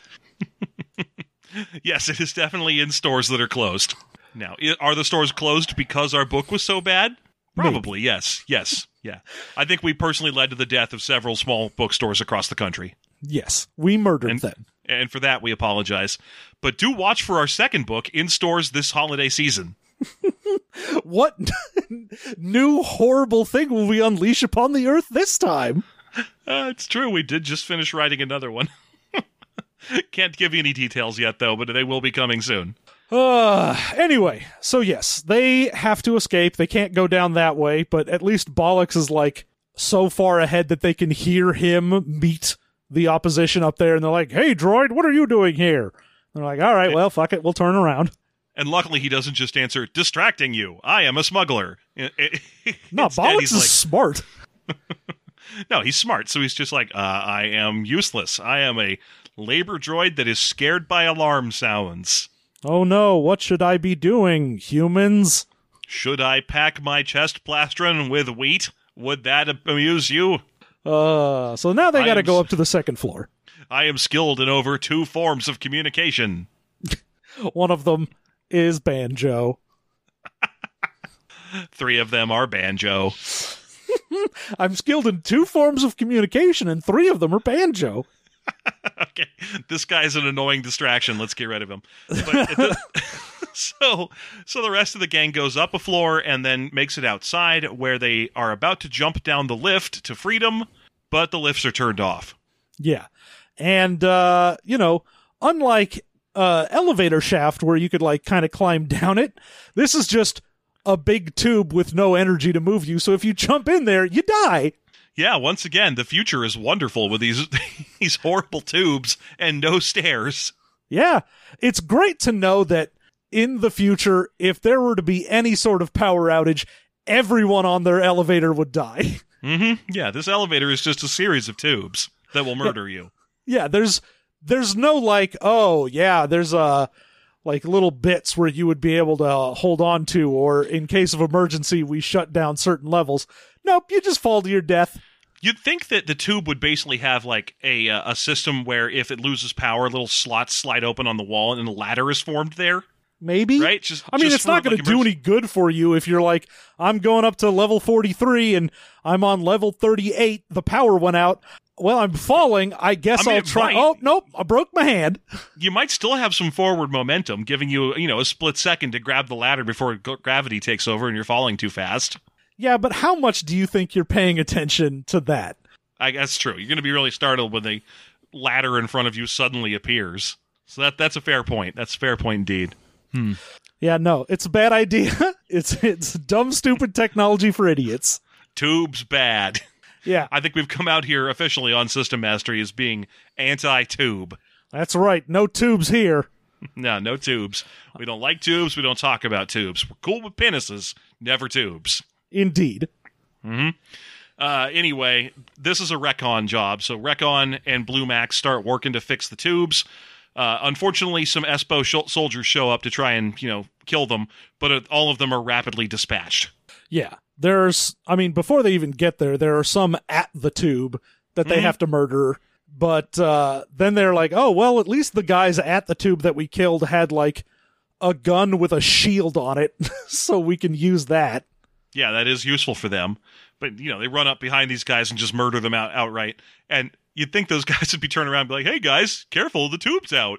Yes, it is definitely in stores that are closed. Now, i- are the stores closed because our book was so bad? Probably, yes. Yes, yeah. I think we personally led to the death of several small bookstores across the country. Yes, we murdered And- them. And for that, we apologize. But do watch for our second book in stores this holiday season. What new horrible thing will we unleash upon the earth this time? Uh, it's true, we did just finish writing another one. Can't give you any details yet, though, but they will be coming soon. Uh, anyway, so yes, they have to escape. They can't go down that way, but at least Bollocks is like so far ahead that they can hear him meet the opposition up there, and they're like, "Hey, droid, what are you doing here?" They're like, "All right, well, fuck it, we'll turn around." And luckily, he doesn't just answer, "Distracting you. I am a smuggler." No, Instead, Bollocks he's is like, smart. no, he's smart, so he's just like, uh, I am useless. I am a labor droid that is scared by alarm sounds. Oh no, what should I be doing, humans? Should I pack my chest plastron with wheat? Would that amuse you? Uh, so now they I got to am go s- up to the second floor. I am skilled in over two forms of communication. One of them is banjo. Three of them are banjo. I'm skilled in two forms of communication, and three of them are banjo. Okay, this guy's an annoying distraction. Let's get rid of him. But it does- so, so the rest of the gang goes up a floor and then makes it outside, where they are about to jump down the lift to freedom, but the lifts are turned off. Yeah. And, uh, you know, unlike uh, elevator shaft where you could, like, kind of climb down it, this is just a big tube with no energy to move you. So if you jump in there, you die. Yeah, once again, the future is wonderful with these these horrible tubes and no stairs. Yeah. It's great to know that in the future, if there were to be any sort of power outage, everyone on their elevator would die. Mm-hmm. Yeah, this elevator is just a series of tubes that will murder you. Yeah, there's there's no like, oh yeah, there's uh like little bits where you would be able to uh, hold on to, or in case of emergency, we shut down certain levels. Nope, you just fall to your death. You'd think that the tube would basically have like a uh, a system where if it loses power, little slots slide open on the wall and a ladder is formed there, Maybe. right? Just I mean, just it's not for, going like, to do emergency- any good for you if you're like, I'm going up to level forty-three and I'm on level thirty-eight. The power went out. Well, I'm falling. I guess I mean, I'll it try. might. Oh, nope. I broke my hand. You might still have some forward momentum, giving you you know a split second to grab the ladder before g- gravity takes over and you're falling too fast. Yeah, but how much do you think you're paying attention to that? I guess true. You're going to be really startled when the ladder in front of you suddenly appears. So that that's a fair point. That's a fair point indeed. Yeah, no, it's a bad idea. It's it's dumb, stupid technology for idiots. Tubes bad. Yeah, I think we've come out here officially on System Mastery as being anti-tube. that's right. No tubes here. No, no tubes. We don't like tubes. We don't talk about tubes. We're cool with penises, never tubes. Indeed. Uh, anyway, this is a Recon job. So Recon and Blue Max start working to fix the tubes. Uh, unfortunately, some Espo sh- soldiers show up to try and, you know, kill them, but uh, all of them are rapidly dispatched. Yeah, there's. I mean, before they even get there, there are some at the tube that they Mhm. have to murder. But uh, then they're like, oh well, at least the guys at the tube that we killed had like a gun with a shield on it, so we can use that. Yeah, that is useful for them. But, you know, they run up behind these guys and just murder them out outright. And you'd think those guys would be turning around and be like, hey, guys, careful, the tube's out.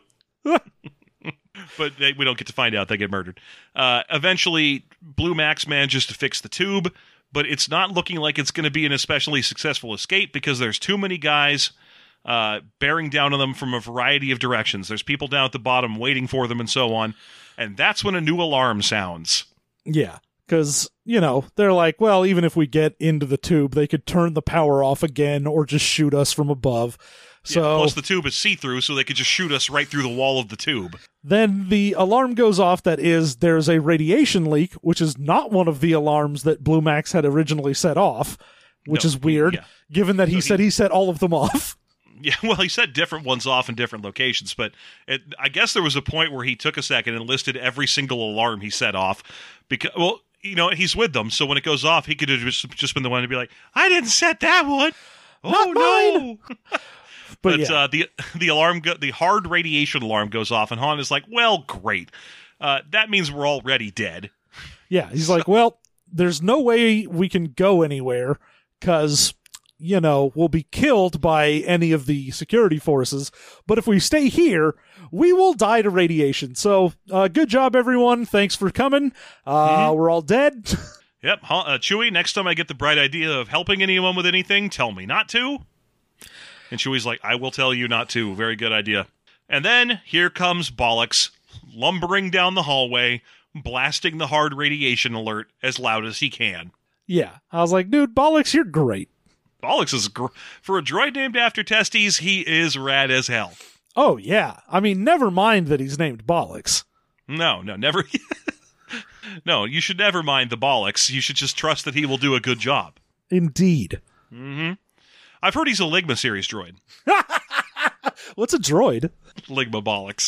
But they, we don't get to find out. They get murdered. Uh, eventually, Blue Max manages to fix the tube, but it's not looking like it's going to be an especially successful escape because there's too many guys uh, bearing down on them from a variety of directions. There's people down at the bottom waiting for them and so on. And that's when a new alarm sounds. Yeah, because, you know, they're like, well, even if we get into the tube, they could turn the power off again or just shoot us from above. So yeah, plus the tube is see-through, so they could just shoot us right through the wall of the tube. Then the alarm goes off that is there's a radiation leak, which is not one of the alarms that Blue Max had originally set off, which No, is weird, yeah. given that he So said he- he set all of them off. Yeah, well, he set different ones off in different locations, but it, I guess there was a point where he took a second and listed every single alarm he set off. Because, well, you know, he's with them, so when it goes off, he could have just, just been the one to be like, I didn't set that one! Not Oh, mine!" no! But, But yeah. uh, the the alarm, go- the hard radiation alarm goes off, and Han is like, "Well, great. Uh, that means we're already dead." Yeah, he's like, well, there's no way we can go anywhere because, you know, we'll be killed by any of the security forces. But if we stay here, we will die to radiation. So, uh, good job, everyone. Thanks for coming. Uh, Mhm. We're all dead. Yep, Han, uh, Chewie. Next time I get the bright idea of helping anyone with anything, tell me not to. And Chewie's like, "I will tell you not to." Very good idea. And then here comes Bollocks, lumbering down the hallway, blasting the hard radiation alert as loud as he can. Yeah, I was like, dude, Bollocks, you're great. Bollocks is gr- for a droid named after Testes. He is rad as hell. Oh, yeah. I mean, never mind that he's named Bollocks. No, no, never. No, you should never mind the Bollocks. You should just trust that he will do a good job. Indeed. Mm-hmm. I've heard he's a Ligma series droid. What's a droid? Ligma Bollocks.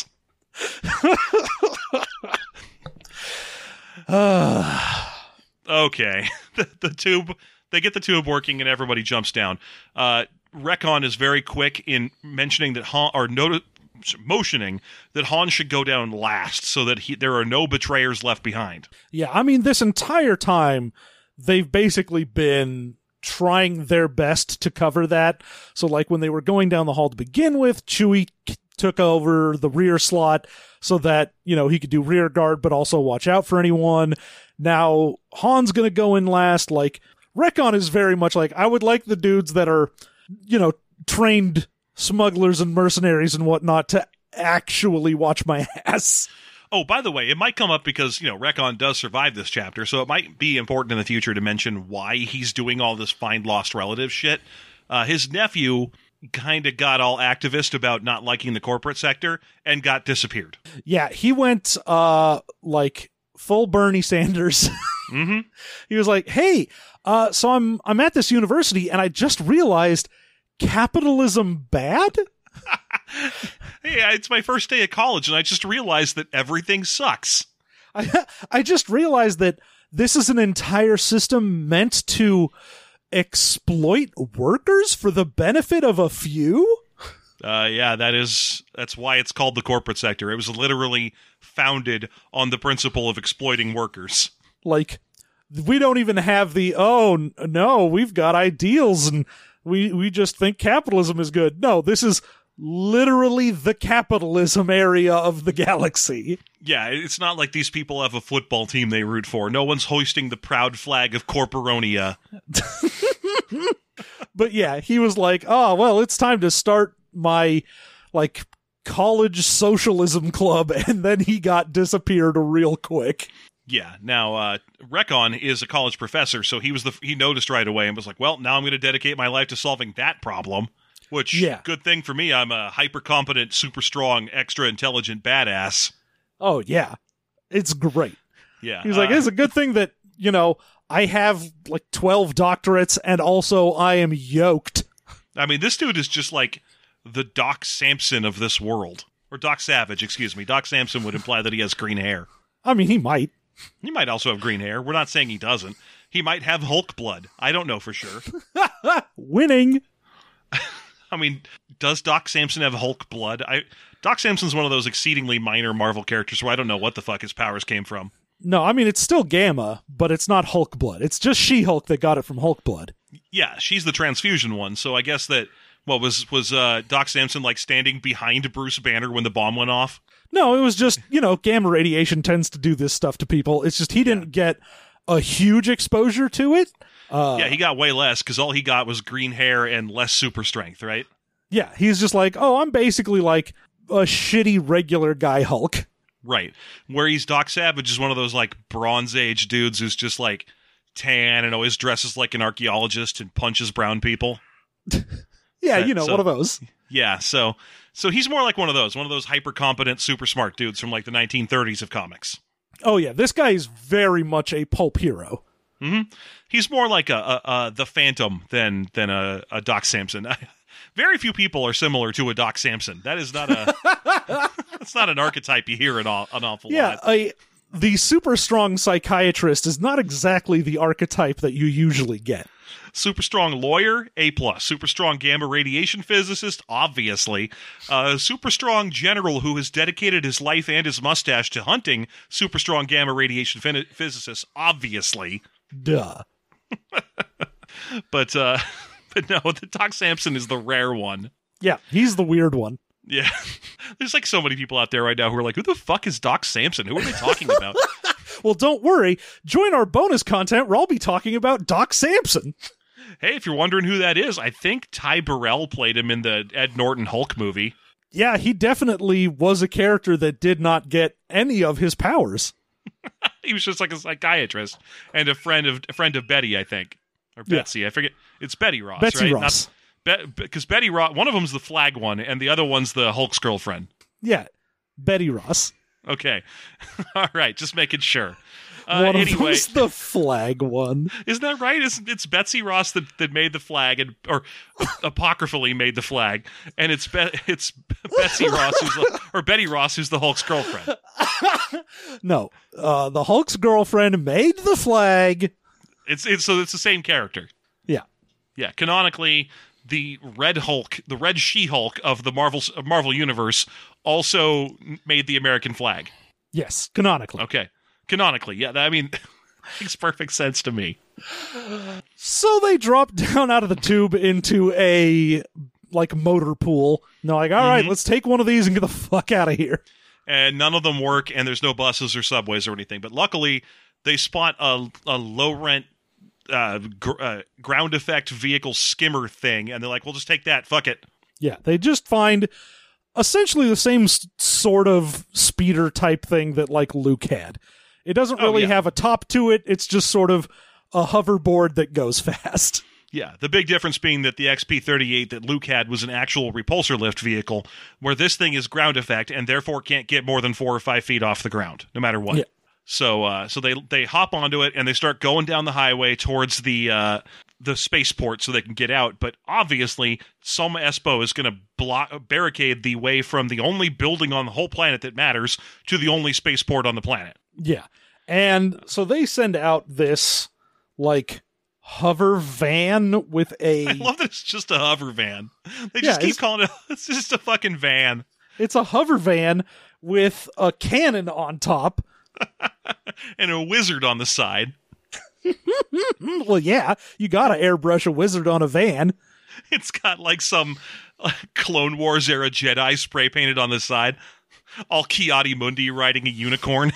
Okay. the, the tube, they get the tube working and everybody jumps down. Uh, Recon is very quick in mentioning that Han, or noti- motioning that Han should go down last so that he, there are no betrayers left behind. Yeah, I mean, this entire time, they've basically been trying their best to cover that. So, like, when they were going down the hall to begin with, Chewie k- took over the rear slot so that, you know, he could do rear guard, but also watch out for anyone. Now, Han's gonna go in last. Like, Recon is very much like, I would like the dudes that are, you know, trained smugglers and mercenaries and whatnot to actually watch my ass. Oh, by the way, it might come up because, you know, Recon does survive this chapter, so it might be important in the future to mention why he's doing all this find lost relative shit. Uh, his nephew kind of got all activist about not liking the corporate sector and got disappeared. Yeah, he went, uh, like, full Bernie Sanders. Mm-hmm. He was like, hey, uh, so I'm, I'm at this university and I just realized capitalism bad? Hey, it's my first day at college, and I just realized that everything sucks. I, I just realized that this is an entire system meant to exploit workers for the benefit of a few? Uh, yeah, that is that's why it's called the corporate sector. It was literally founded on the principle of exploiting workers. Like, we don't even have the, oh, n- no, we've got ideals and we, we just think capitalism is good. No, this is literally the capitalism area of the galaxy. Yeah, it's not like these people have a football team they root for. No one's hoisting the proud flag of Corporonia. But yeah, he was like, oh, well, it's time to start my, like, college socialism club, and then he got disappeared real quick. Yeah, now, uh, Recon is a college professor, so he was the he noticed right away and was like, well, now I'm going to dedicate my life to solving that problem. Which, Yeah. good thing for me, I'm a hyper-competent, super strong, extra intelligent badass. Oh, yeah. It's great. Yeah. He was like, uh, it's a good thing that, you know, I have like twelve doctorates and also I am yoked. I mean, this dude is just like the Doc Samson of this world. Or Doc Savage, excuse me. Doc Samson would imply that he has green hair. I mean, he might. He might also have green hair. We're not saying he doesn't. He might have Hulk blood. I don't know for sure. Winning. I mean, does Doc Samson have Hulk blood? I Doc Samson's one of those exceedingly minor Marvel characters where I don't know what the fuck his powers came from. No, I mean, it's still Gamma, but it's not Hulk blood. It's just She-Hulk that got it from Hulk blood. Yeah, she's the transfusion one, so I guess that, what, was was uh, Doc Samson, like, standing behind Bruce Banner when the bomb went off? No, it was just, you know, gamma radiation tends to do this stuff to people. It's just he didn't get a huge exposure to it. Uh, Yeah, he got way less, because all he got was green hair and less super strength, right? Yeah, he's just like, oh, I'm basically like a shitty regular guy Hulk. Right. Where he's Doc Savage is one of those like Bronze Age dudes who's just like tan and always dresses like an archaeologist and punches brown people. Yeah, That- you know, so- one of those. Yeah, so so he's more like one of those, one of those hyper competent, super smart dudes from like the nineteen thirties of comics. Oh, yeah, this guy is very much a pulp hero. Mm-hmm. He's more like a, a, a the Phantom than than a, a Doc Samson. Very few people are similar to a Doc Samson. That is not a that's not an archetype you hear an, aw- an awful Yeah, lot. a, the super strong psychiatrist is not exactly the archetype that you usually get. Super strong lawyer, A plus. Super strong gamma radiation physicist, obviously. Uh, super strong general who has dedicated his life and his mustache to hunting super strong gamma radiation fin- physicists, obviously. Duh. But uh, but no, the Doc Samson is the rare one. Yeah, he's the weird one. Yeah. There's like so many people out there right now who are like, who the fuck is Doc Samson? Who are they talking about? Well, don't worry. Join our bonus content where I'll be talking about Doc Samson. Hey, if you're wondering who that is, I think Ty Burrell played him in the Ed Norton Hulk movie. Yeah, he definitely was a character that did not get any of his powers. He was just like a psychiatrist and a friend of a friend of Betty, I think, or Yeah. Betsy. I forget. It's Betty Ross, Betsy right? Ross. Because Be- Betty Ross, one of them's the Flag one, and the other one's the Hulk's girlfriend. Yeah, Betty Ross. Okay, all right, just making sure. Uh, One of anyway, them's the Flag one. isn't that right? It's, it's Betsy Ross that, that made the flag, and or apocryphally made the flag, and it's Be- it's Betsy Ross who's the, or Betty Ross who's the Hulk's girlfriend. No, uh, the Hulk's girlfriend made the flag. It's it's so it's the same character. Yeah. Yeah, canonically, the Red Hulk, the Red She-Hulk of the Marvel of Marvel Universe, also made the American flag. Yes, canonically. Okay, canonically, yeah. I mean, makes perfect sense to me. So they drop down out of the tube into a like motor pool. And they're like, all right, Mhm. let's take one of these and get the fuck out of here. And none of them work, and there's no buses or subways or anything. But luckily, they spot a, a low rent uh, gr- uh, ground effect vehicle skimmer thing, and they're like, "We'll just take that. Fuck it." Yeah, they just find essentially the same s- sort of speeder type thing that like Luke had. It doesn't Oh, really yeah. have a top to it. It's just sort of a hoverboard that goes fast. Yeah, the big difference being that the X P thirty-eight that Luke had was an actual repulsor lift vehicle, where this thing is ground effect and therefore can't get more than four or five feet off the ground, no matter what. Yeah. So, uh, so they they hop onto it and they start going down the highway towards the uh, the spaceport so they can get out. But obviously, some Espo is going to block barricade the way from the only building on the whole planet that matters to the only spaceport on the planet. Yeah. And so they send out this like hover van with a I love that it's just a hover van. They Yeah, just keep it's- calling it. It's just a fucking van. it's a hover van with a cannon on top. And a wizard on the side. Mm, Well, yeah, you gotta airbrush a wizard on a van. It's got like some uh, Clone Wars era Jedi spray painted on the side. All Kiadi Mundi riding a unicorn.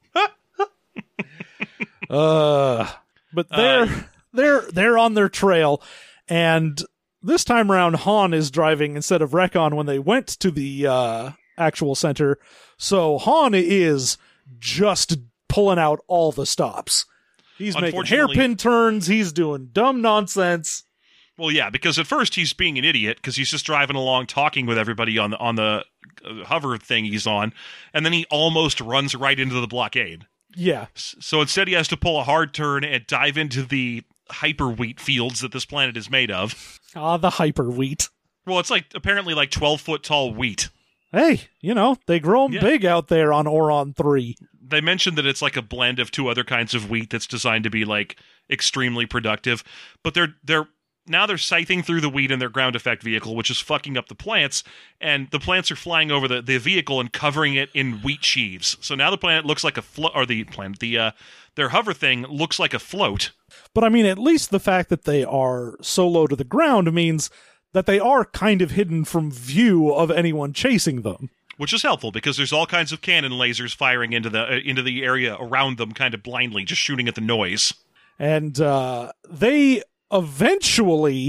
Uh, but they're Uh, they're they're on their trail, and this time around, Han is driving instead of Rekon when they went to the uh, actual center. So Han is just pulling out all the stops. He's making Unfortunately- hairpin turns. He's doing dumb nonsense. Well, yeah, because at first he's being an idiot because he's just driving along talking with everybody on the on the uh, hover thing he's on, and then he almost runs right into the blockade. Yeah, S- So instead, he has to pull a hard turn and dive into the hyper wheat fields that this planet is made of. ah, the hyper wheat. Well, it's like apparently like twelve foot tall wheat. Hey, you know they grow 'em Yeah. big out there on Oron three. They mentioned that it's like a blend of two other kinds of wheat that's designed to be like extremely productive, but they're they're now they're scything through the wheat in their ground effect vehicle, which is fucking up the plants, and the plants are flying over the, the vehicle and covering it in wheat sheaves. So now the planet looks like a float, or the planet, the uh, their hover thing looks like a float. But I mean, at least the fact that they are so low to the ground means that they are kind of hidden from view of anyone chasing them. Which is helpful because there's all kinds of cannon lasers firing into the uh, into the area around them, kind of blindly, just shooting at the noise. And uh, they eventually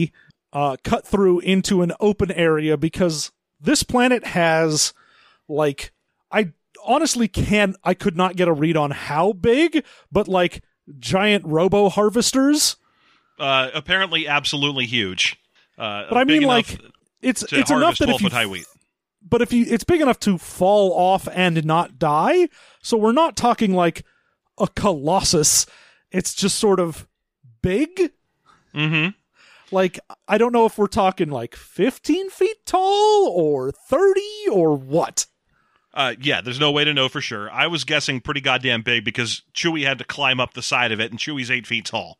uh, cut through into an open area because this planet has, like, I honestly can't, I could not get a read on how big, but like giant robo harvesters. Uh, apparently, absolutely huge. Uh, but I mean, like, it's it's enough that if you, high wheat. But if you, it's big enough to fall off and not die. So we're not talking like a colossus. It's just sort of big. Mm-hmm. Like, I don't know if we're talking like fifteen feet tall or thirty or what. Uh, yeah, there's no way to know for sure. I was guessing pretty goddamn big because Chewie had to climb up the side of it, and Chewie's eight feet tall.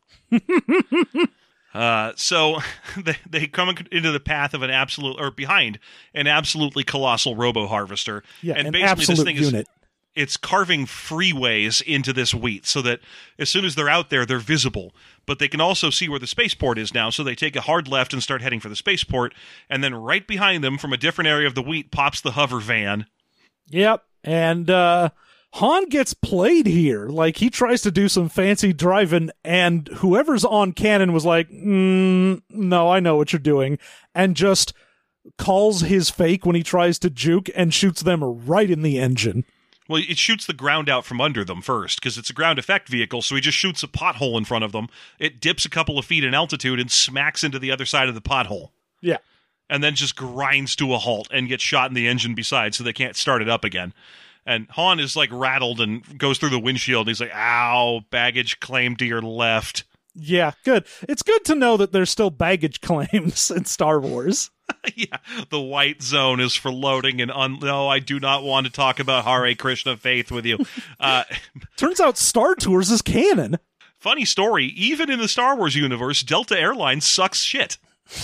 uh, so they, they come into the path of an absolute, or behind an absolutely colossal robo-harvester. Yeah, and an basically absolute this thing unit. Is, it's carving freeways into this wheat so that as soon as they're out there, they're visible. But they can also see where the spaceport is now, so they take a hard left and start heading for the spaceport, and then right behind them, from a different area of the wheat, pops the hover van. Yep, and uh, Han gets played here. Like, he tries to do some fancy driving, and whoever's on cannon was like, mm, no, I know what you're doing, and just calls his fake when he tries to juke and shoots them right in the engine. Well, it shoots the ground out from under them first, because it's a ground effect vehicle, so he just shoots a pothole in front of them. It dips a couple of feet in altitude and smacks into the other side of the pothole. Yeah. And then just grinds to a halt and gets shot in the engine beside, so they can't start it up again. And Han is, like, rattled and goes through the windshield, and he's like, ow, baggage claim to your left. Yeah, good. It's good to know that there's still baggage claims in Star Wars. Yeah, the white zone is for loading, and un- no, I do not want to talk about Hare Krishna faith with you. Uh, Turns out Star Tours is canon. Funny story, even in the Star Wars universe, Delta Airlines sucks shit.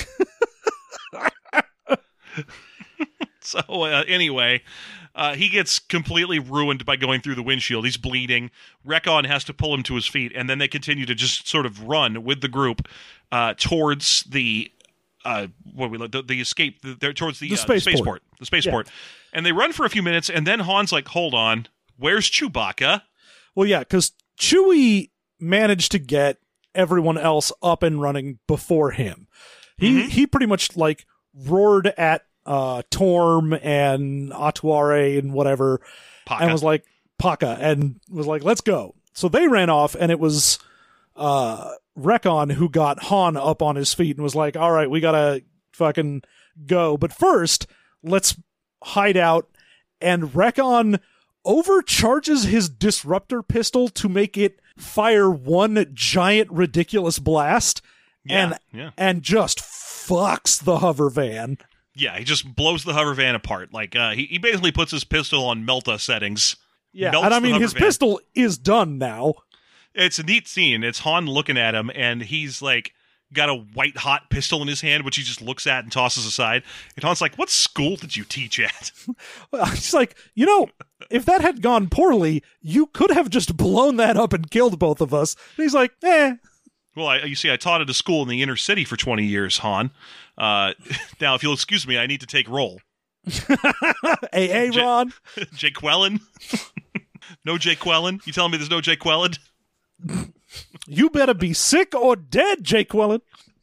So, uh, anyway, uh, he gets completely ruined by going through the windshield. He's bleeding. Rekon has to pull him to his feet, and then they continue to just sort of run with the group uh, towards the uh, what we the, the escape. They're towards the, the uh, spaceport. the spaceport. The spaceport, yeah. And they run for a few minutes, and then Han's like, "Hold on, where's Chewbacca?" Well, yeah, because Chewie managed to get everyone else up and running before him. He mm-hmm. he pretty much like roared at uh, Torm and Atuare and whatever, Paka. and was like Paka, and was like, "Let's go." So they ran off, and it was uh, Rekon who got Han up on his feet and was like, "All right, we gotta fucking go, but first, let's hide out." And Rekon overcharges his disruptor pistol to make it fire one giant ridiculous blast, yeah, and yeah. and just fucks the hover van. Yeah, he just blows the hover van apart. Like uh, he, he basically puts his pistol on Melta settings. Yeah, melts and I mean, his van. pistol is done now. It's a neat scene. It's Han looking at him, and he's like got a white hot pistol in his hand, which he just looks at and tosses aside. And Han's like, "What school did you teach at?" He's like, you know, if that had gone poorly, you could have just blown that up and killed both of us. And he's like, eh. Well, I, you see, I taught at a school in the inner city for twenty years, Han. Uh, now, if you'll excuse me, I need to take roll. A A, Ron? J- Jake Quellen? No Jake Quellen? You telling me there's no Jake Quellen? You better be sick or dead, Jake Quellen.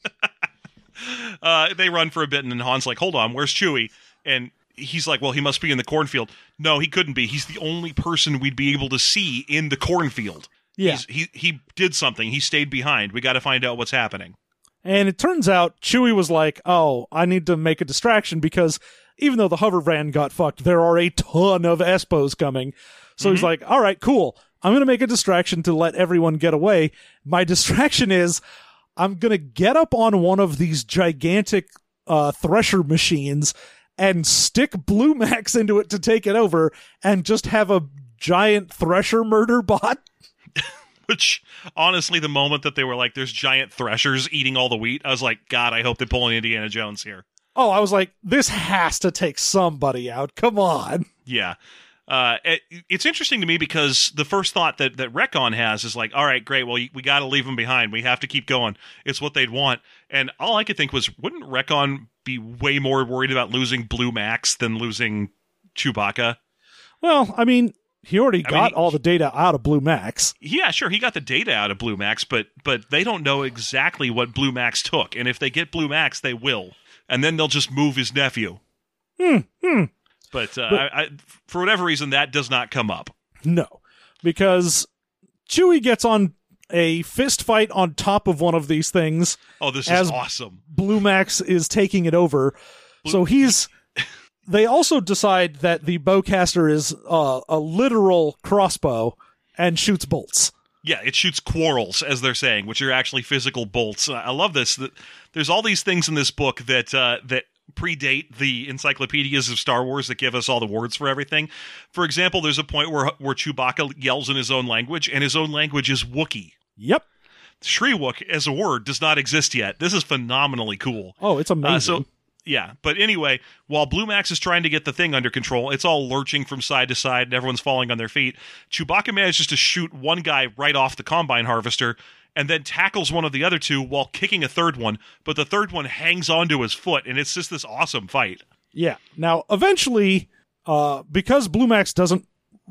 uh, they run for a bit, and then Han's like, hold on, where's Chewie? And he's like, well, he must be in the cornfield. No, he couldn't be. He's the only person we'd be able to see in the cornfield. Yeah. He's, he he did something. He stayed behind. We got to find out what's happening. And it turns out Chewie was like, oh, I need to make a distraction because even though the hover van got fucked, there are a ton of E S P Os coming. So mm-hmm. he's like, all right, cool. I'm going to make a distraction to let everyone get away. My distraction is I'm going to get up on one of these gigantic uh, thresher machines and stick Blue Max into it to take it over and just have a giant thresher murder bot. Which, honestly, the moment that they were like, there's giant threshers eating all the wheat, I was like, God, I hope they pull an Indiana Jones here. Oh, I was like, this has to take somebody out. Come on. Yeah. Uh, it, it's interesting to me because the first thought that, that Rekon has is like, all right, great, well, we got to leave them behind. We have to keep going. It's what they'd want. And all I could think was, wouldn't Rekon be way more worried about losing Blue Max than losing Chewbacca? Well, I mean, He already I got mean, he- all the data out of Blue Max. Yeah, sure, he got the data out of Blue Max, but but they don't know exactly what Blue Max took. And if they get Blue Max, they will. And then they'll just move his nephew. Hmm, hmm. But, uh, But- I, I, for whatever reason, that does not come up. No, because Chewie gets on a fist fight on top of one of these things. Oh, this As- is awesome. Blue Max is taking it over. Blue- So he's... They also decide that the bowcaster is uh, a literal crossbow and shoots bolts. Yeah, it shoots quarrels, as they're saying, which are actually physical bolts. I I love this. That there's all these things in this book that uh, that predate the encyclopedias of Star Wars that give us all the words for everything. For example, there's a point where where Chewbacca yells in his own language, and his own language is Wookiee. Yep. Shriwook as a word does not exist yet. This is phenomenally cool. Oh, it's amazing. Uh, so, yeah. But anyway, while Blue Max is trying to get the thing under control, it's all lurching from side to side and everyone's falling on their feet. Chewbacca manages to shoot one guy right off the Combine Harvester and then tackles one of the other two while kicking a third one, but the third one hangs onto his foot, and it's just this awesome fight. Yeah. Now, eventually, uh, because Blue Max doesn't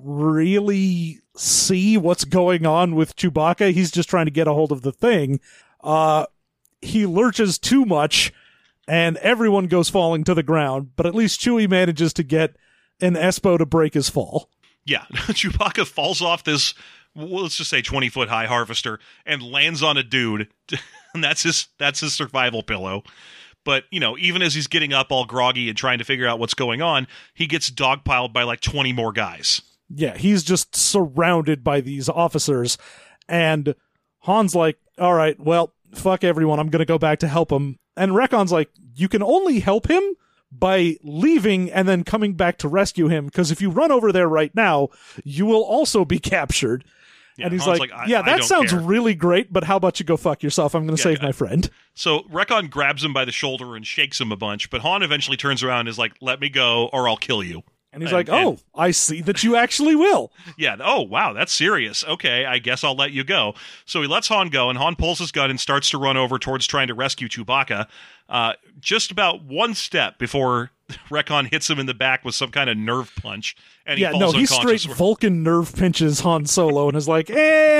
really see what's going on with Chewbacca, he's just trying to get a hold of the thing. Uh, he lurches too much, and everyone goes falling to the ground, but at least Chewie manages to get an Espo to break his fall. Yeah, Chewbacca falls off this, well, let's just say twenty-foot high harvester and lands on a dude, and that's his that's his survival pillow. But, you know, even as he's getting up all groggy and trying to figure out what's going on, he gets dogpiled by like twenty more guys. Yeah, he's just surrounded by these officers, and Han's like, all right, well, fuck everyone, I'm going to go back to help him. And Recon's like, you can only help him by leaving and then coming back to rescue him, because if you run over there right now, you will also be captured. Yeah, and he's Han's like, like, I- yeah, I that don't sounds care." really great, but how about you go fuck yourself? I'm going to Yeah, save yeah. my friend. So Recon grabs him by the shoulder and shakes him a bunch, but Han eventually turns around and is like, let me go or I'll kill you. And he's And- like, oh, and- I see that you actually will. Yeah, oh, wow, that's serious. Okay, I guess I'll let you go. So he lets Han go, and Han pulls his gun and starts to run over towards trying to rescue Chewbacca. Uh, just about one step before Recon hits him in the back with some kind of nerve punch, and he Yeah, falls no, he unconscious. straight Vulcan nerve pinches Han Solo and is like,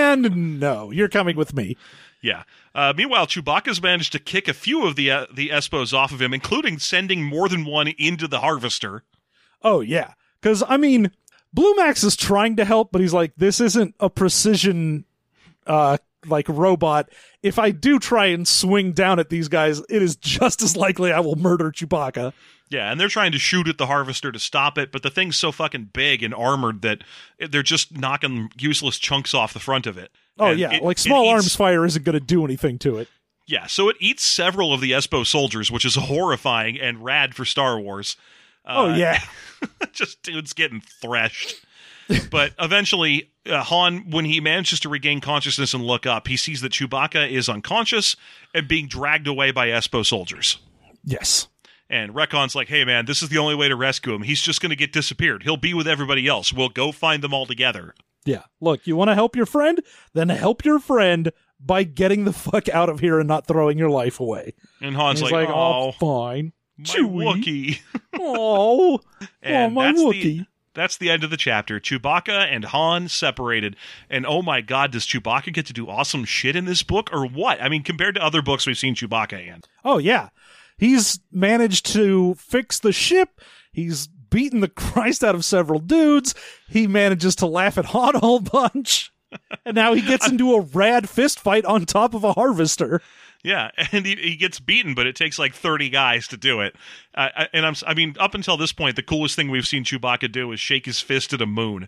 and no, you're coming with me. Yeah. Uh, meanwhile, Chewbacca's managed to kick a few of the uh, the Espos off of him, including sending more than one into the Harvester. Oh, yeah. Because, I mean, Blue Max is trying to help, but he's like, this isn't a precision, uh, like, robot. If I do try and swing down at these guys, it is just as likely I will murder Chewbacca. Yeah, and they're trying to shoot at the Harvester to stop it, but the thing's so fucking big and armored that they're just knocking useless chunks off the front of it. Oh, And yeah. it- like, it small eats- arms fire isn't going to do anything to it. Yeah, so it eats several of the Espo soldiers, which is horrifying and rad for Star Wars. Uh, Oh, yeah. just dudes getting threshed. But eventually, uh, Han, when he manages to regain consciousness and look up, he sees that Chewbacca is unconscious and being dragged away by Espo soldiers. Yes. And Recon's like, hey, man, this is the only way to rescue him. He's just going to get disappeared. He'll be with everybody else. We'll go find them all together. Yeah. Look, you want to help your friend? Then help your friend by getting the fuck out of here and not throwing your life away. And Han's And he's like, like, oh, oh, fine. my Chewie. Wookiee. Oh, oh, And my that's Wookiee. the that's the end of the chapter. Chewbacca and Han separated. And oh my god, does Chewbacca get to do awesome shit in this book or what? I mean, compared to other books we've seen Chewbacca in. Oh, yeah. He's managed to fix the ship. He's beaten the Christ out of several dudes. He manages to laugh at Han a whole bunch. And now he gets into a rad fist fight on top of a harvester. Yeah, and he, he gets beaten, but it takes like thirty guys to do it. Uh, I- and I'm, I mean, up until this point, the coolest thing we've seen Chewbacca do is shake his fist at a moon.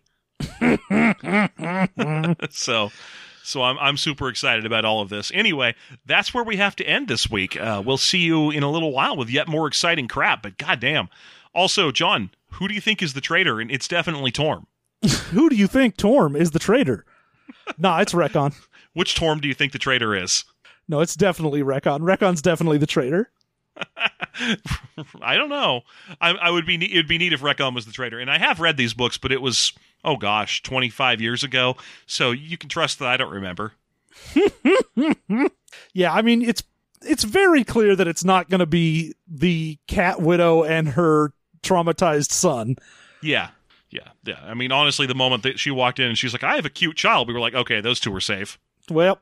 so, so I'm I'm super excited about all of this. Anyway, that's where we have to end this week. Uh, we'll see you in a little while with yet more exciting crap. But goddamn. Also, John, who do you think is the traitor? And it's definitely Torm. Who do you think, Torm, is the traitor? Nah, it's Recon. Which Torm do you think the traitor is? No, it's definitely Recon. Recon's definitely the traitor. I don't know. I, I would be. ne- It'd be neat if Recon was the traitor. And I have read these books, but it was oh gosh, twenty-five years ago. So you can trust that I don't remember. Yeah, I mean, it's it's very clear that it's not going to be the Cat Widow and her traumatized son. Yeah, Yeah, yeah. I mean, honestly, the moment that she walked in and she's like, I have a cute child, we were like, okay, those two are safe. Well,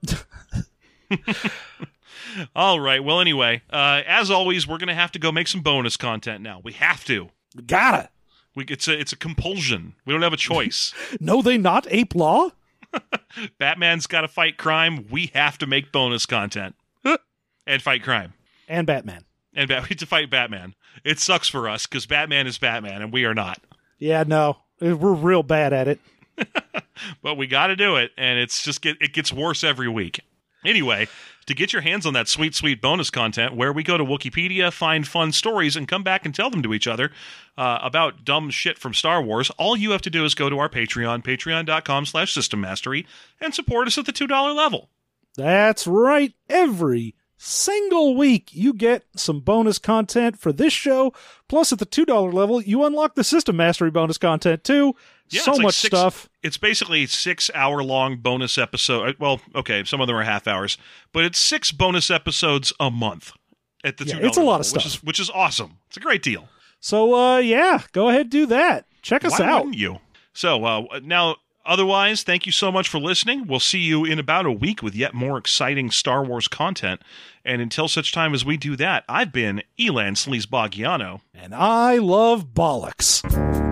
all right. Well, anyway, uh, as always, we're going to have to go make some bonus content now. We have to. gotta. We, it's a it's a compulsion. We don't have a choice. No, they not ape law? Batman's got to fight crime. We have to make bonus content and fight crime. And Batman. And Bat- we have to fight Batman. It sucks for us because Batman is Batman and we are not. Yeah, no. We're real bad at it. But we got to do it, and it's just get it gets worse every week. Anyway, to get your hands on that sweet, sweet bonus content where we go to Wikipedia, find fun stories, and come back and tell them to each other uh, about dumb shit from Star Wars, all you have to do is go to our Patreon, patreon.com slash System Mastery, and support us at the two dollar level. That's right. Every single week you get some bonus content for this show. Plus, at the two dollar level, you unlock the System Mastery bonus content, too. Yeah, so it's like much six, stuff. It's basically six hour long bonus episode. Well, okay, some of them are half hours, but it's six bonus episodes a month at the Yeah, two dollar it's a lot level, of stuff. which is, which is awesome. It's a great deal. So, uh, yeah, go ahead, do that. Check us Why out. wouldn't you? So, uh, now, otherwise, thank you so much for listening. We'll see you in about a week with yet more exciting Star Wars content. And until such time as we do that, I've been Elan Sleazeboggiano. And I love bollocks.